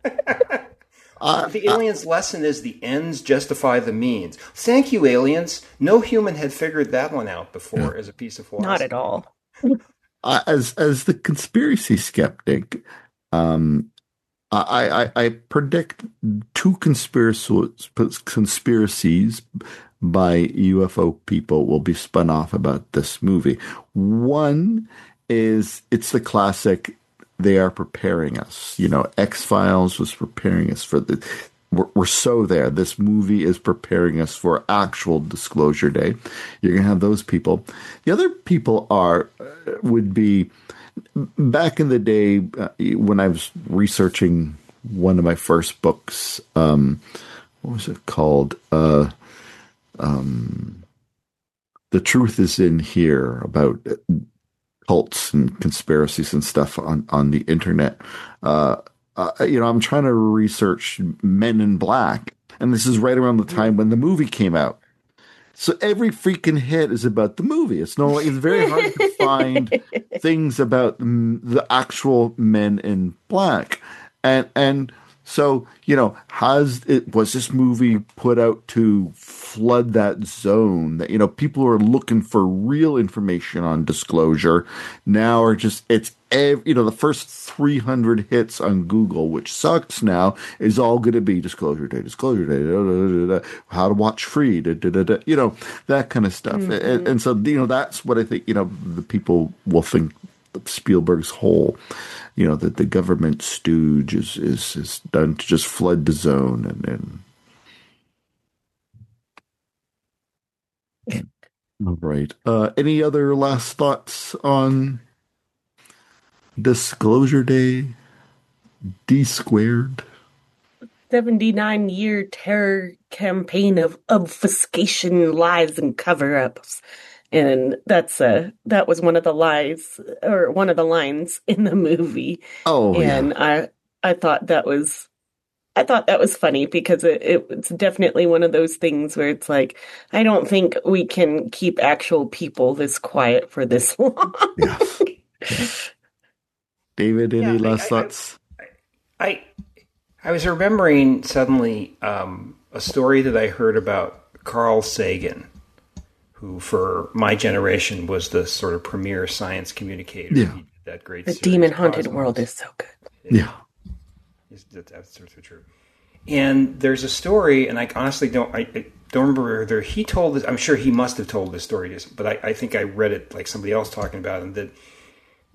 Speaker 1: Uh,
Speaker 2: the aliens' lesson is the ends justify the means. Thank you, aliens. No human had figured that one out before as a piece of philosophy.
Speaker 3: Not at all.
Speaker 1: uh, as as the conspiracy skeptic, um, I, I I predict two conspiracy conspiracies by U F O people will be spun off about this movie. One is it's the classic. They are preparing us. You know, X-Files was preparing us for the. We're, we're so there. This movie is preparing us for actual disclosure day. You're going to have those people. The other people are uh, would be back in the day uh, when I was researching one of my first books. Um, what was it called? Uh, um, The Truth Is in Here, about cults and conspiracies and stuff on, on the internet. Uh, uh, you know, I'm trying to research Men in Black, and this is right around the time when the movie came out. So every freaking hit is about the movie. It's no, it's very hard to find things about the, the actual Men in Black, and and so you know, has it was this movie put out to flood that zone that you know people who are looking for real information on disclosure now are just it's ev- you know the first three hundred hits on Google, which sucks now, is all going to be disclosure day, disclosure day, da, da, da, da, how to watch free, da, da, da, da, you know that kind of stuff, mm-hmm. and, and so you know that's what I think you know the people will think Spielberg's whole you know that the government stooge is is is done to just flood the zone and and. All right. Uh, any other last thoughts on Disclosure Day, D squared?
Speaker 3: seventy-nine year terror campaign of obfuscation, lies, and cover-ups. And that's uh that was one of the lies or one of the lines in the movie.
Speaker 1: Oh,
Speaker 3: and
Speaker 1: yeah.
Speaker 3: I I thought that was I thought that was funny because it, it, it's definitely one of those things where it's like, I don't think we can keep actual people this quiet for this long.
Speaker 1: Yes. Yes. David, any
Speaker 2: Yeah, I-
Speaker 1: last
Speaker 2: I-
Speaker 1: thoughts?
Speaker 2: I I was remembering suddenly um, a story that I heard about Carl Sagan, who for my generation was the sort of premier science communicator.
Speaker 1: Yeah.
Speaker 2: He did that great
Speaker 3: The
Speaker 2: series,
Speaker 3: Demon Haunted
Speaker 2: Cosmos.
Speaker 3: World is so good.
Speaker 1: Yeah.
Speaker 2: Is- that- That's sort of true. And there's a story, and I honestly don't, I, I don't remember whether he told this. I'm sure he must have told this story, but I, I think I read it like somebody else talking about it. That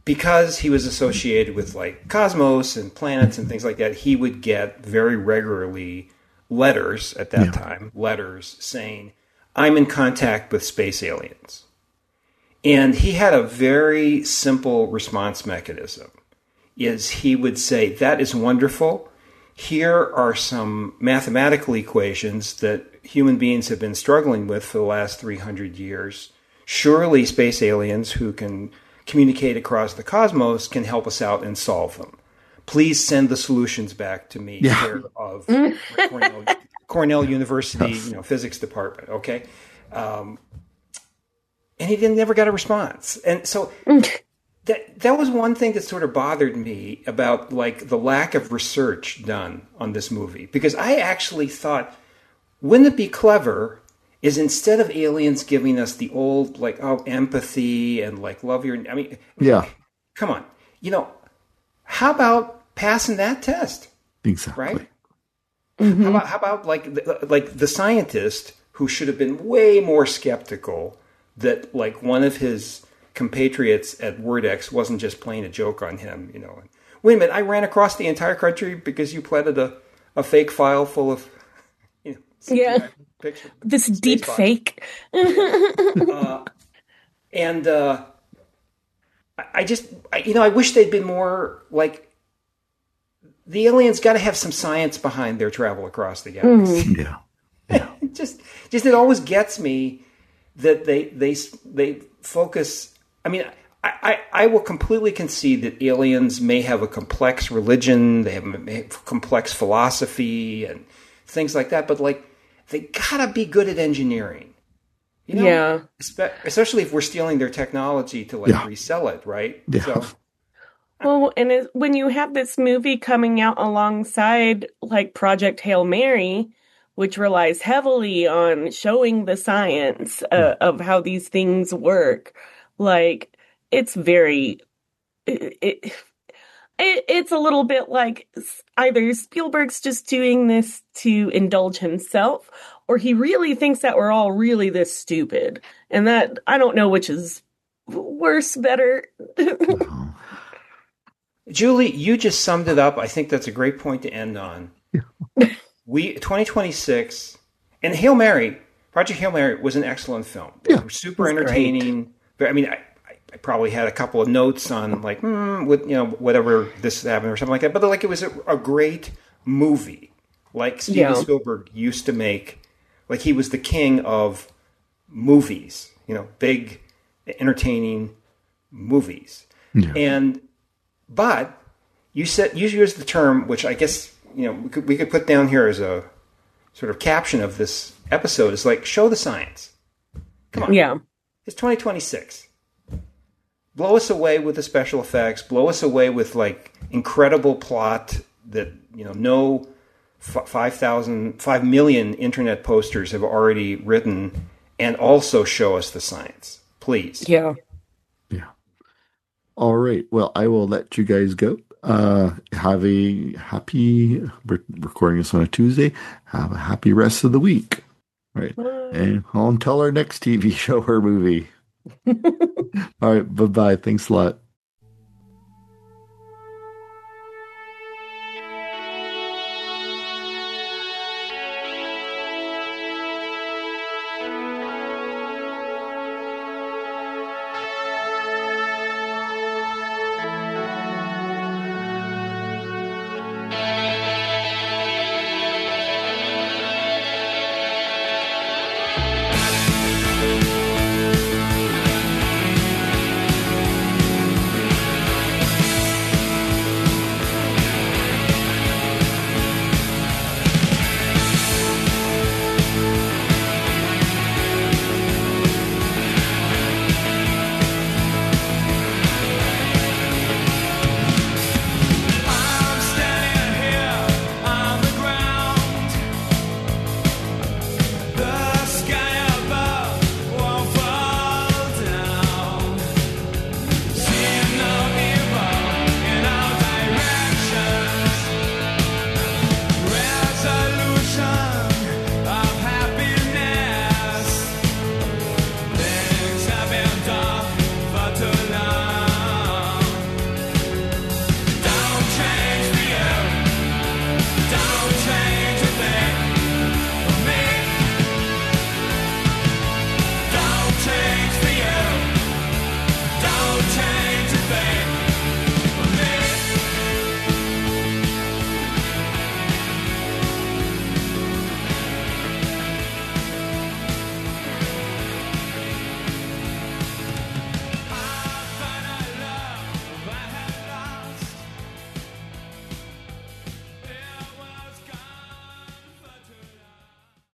Speaker 2: because he was associated with like cosmos and planets and things like that, he would get very regularly letters at that yeah. time, letters saying, I'm in contact with space aliens. And he had a very simple response mechanism, is he would say, that is wonderful. Here are some mathematical equations that human beings have been struggling with for the last three hundred years. Surely space aliens who can communicate across the cosmos can help us out and solve them. Please send the solutions back to me,
Speaker 1: yeah.
Speaker 2: care of Cornell, Cornell University, you know, physics department. Okay, um, and he didn't never got a response, and so that that was one thing that sort of bothered me about like the lack of research done on this movie, because I actually thought, wouldn't it be clever? Is instead of aliens giving us the old, like, oh, empathy and, like, love your... I mean,
Speaker 1: yeah.
Speaker 2: Come on. You know, how about passing that test?
Speaker 1: Exactly.
Speaker 2: Right?
Speaker 3: Mm-hmm.
Speaker 2: How about, how about like, the, like, the scientist who should have been way more skeptical that, like, one of his compatriots at WordX wasn't just playing a joke on him, you know. Wait a minute, I ran across the entire country because you planted a, a fake file full of, you know...
Speaker 3: Yeah.
Speaker 2: Picture,
Speaker 3: this deep box. Fake.
Speaker 2: uh, and uh, I, I just, I, you know, I wish they'd been more like, the aliens got to have some science behind their travel across the galaxy.
Speaker 3: Mm-hmm.
Speaker 1: Yeah. yeah.
Speaker 2: just, just it always gets me that they, they, they focus. I mean, I, I, I will completely concede that aliens may have a complex religion, they have a complex philosophy and things like that, but like, they gotta be good at engineering, you know?
Speaker 3: Yeah.
Speaker 2: Espe- especially if we're stealing their technology to like
Speaker 1: yeah.
Speaker 2: resell it, right?
Speaker 1: Yeah.
Speaker 2: So,
Speaker 3: well, and it, when you have this movie coming out alongside like Project Hail Mary, which relies heavily on showing the science uh, of how these things work, like it's very, it, it It, it's a little bit like either Spielberg's just doing this to indulge himself, or he really thinks that we're all really this stupid. And that, I don't know which is worse, better.
Speaker 1: uh-huh.
Speaker 2: Julie, you just summed it up. I think that's a great point to end on.
Speaker 1: Yeah.
Speaker 2: We twenty twenty-six, and Hail Mary, Project Hail Mary was an excellent film.
Speaker 1: Yeah.
Speaker 2: Super entertaining. Great. I mean, I, I probably had a couple of notes on like, hmm, with, you know, whatever this happened or something like that. But like, it was a, a great movie, like Steven
Speaker 3: yeah.
Speaker 2: Spielberg used to make. Like he was the king of movies, you know, big, entertaining movies.
Speaker 1: Yeah.
Speaker 2: And but you said you used the term, which I guess you know we could we could put down here as a sort of caption of this episode, is like show the science. Come on,
Speaker 3: yeah,
Speaker 2: it's twenty twenty-six. Blow us away with the special effects. Blow us away with like incredible plot that you know no f- five thousand, five million internet posters have already written, and also show us the science, please.
Speaker 3: Yeah,
Speaker 1: yeah. All right. Well, I will let you guys go. Uh, have a happy. We're recording this on a Tuesday. Have a happy rest of the week. All right, Bye. And on until our next T V show or movie. All right. Bye bye. Thanks a lot.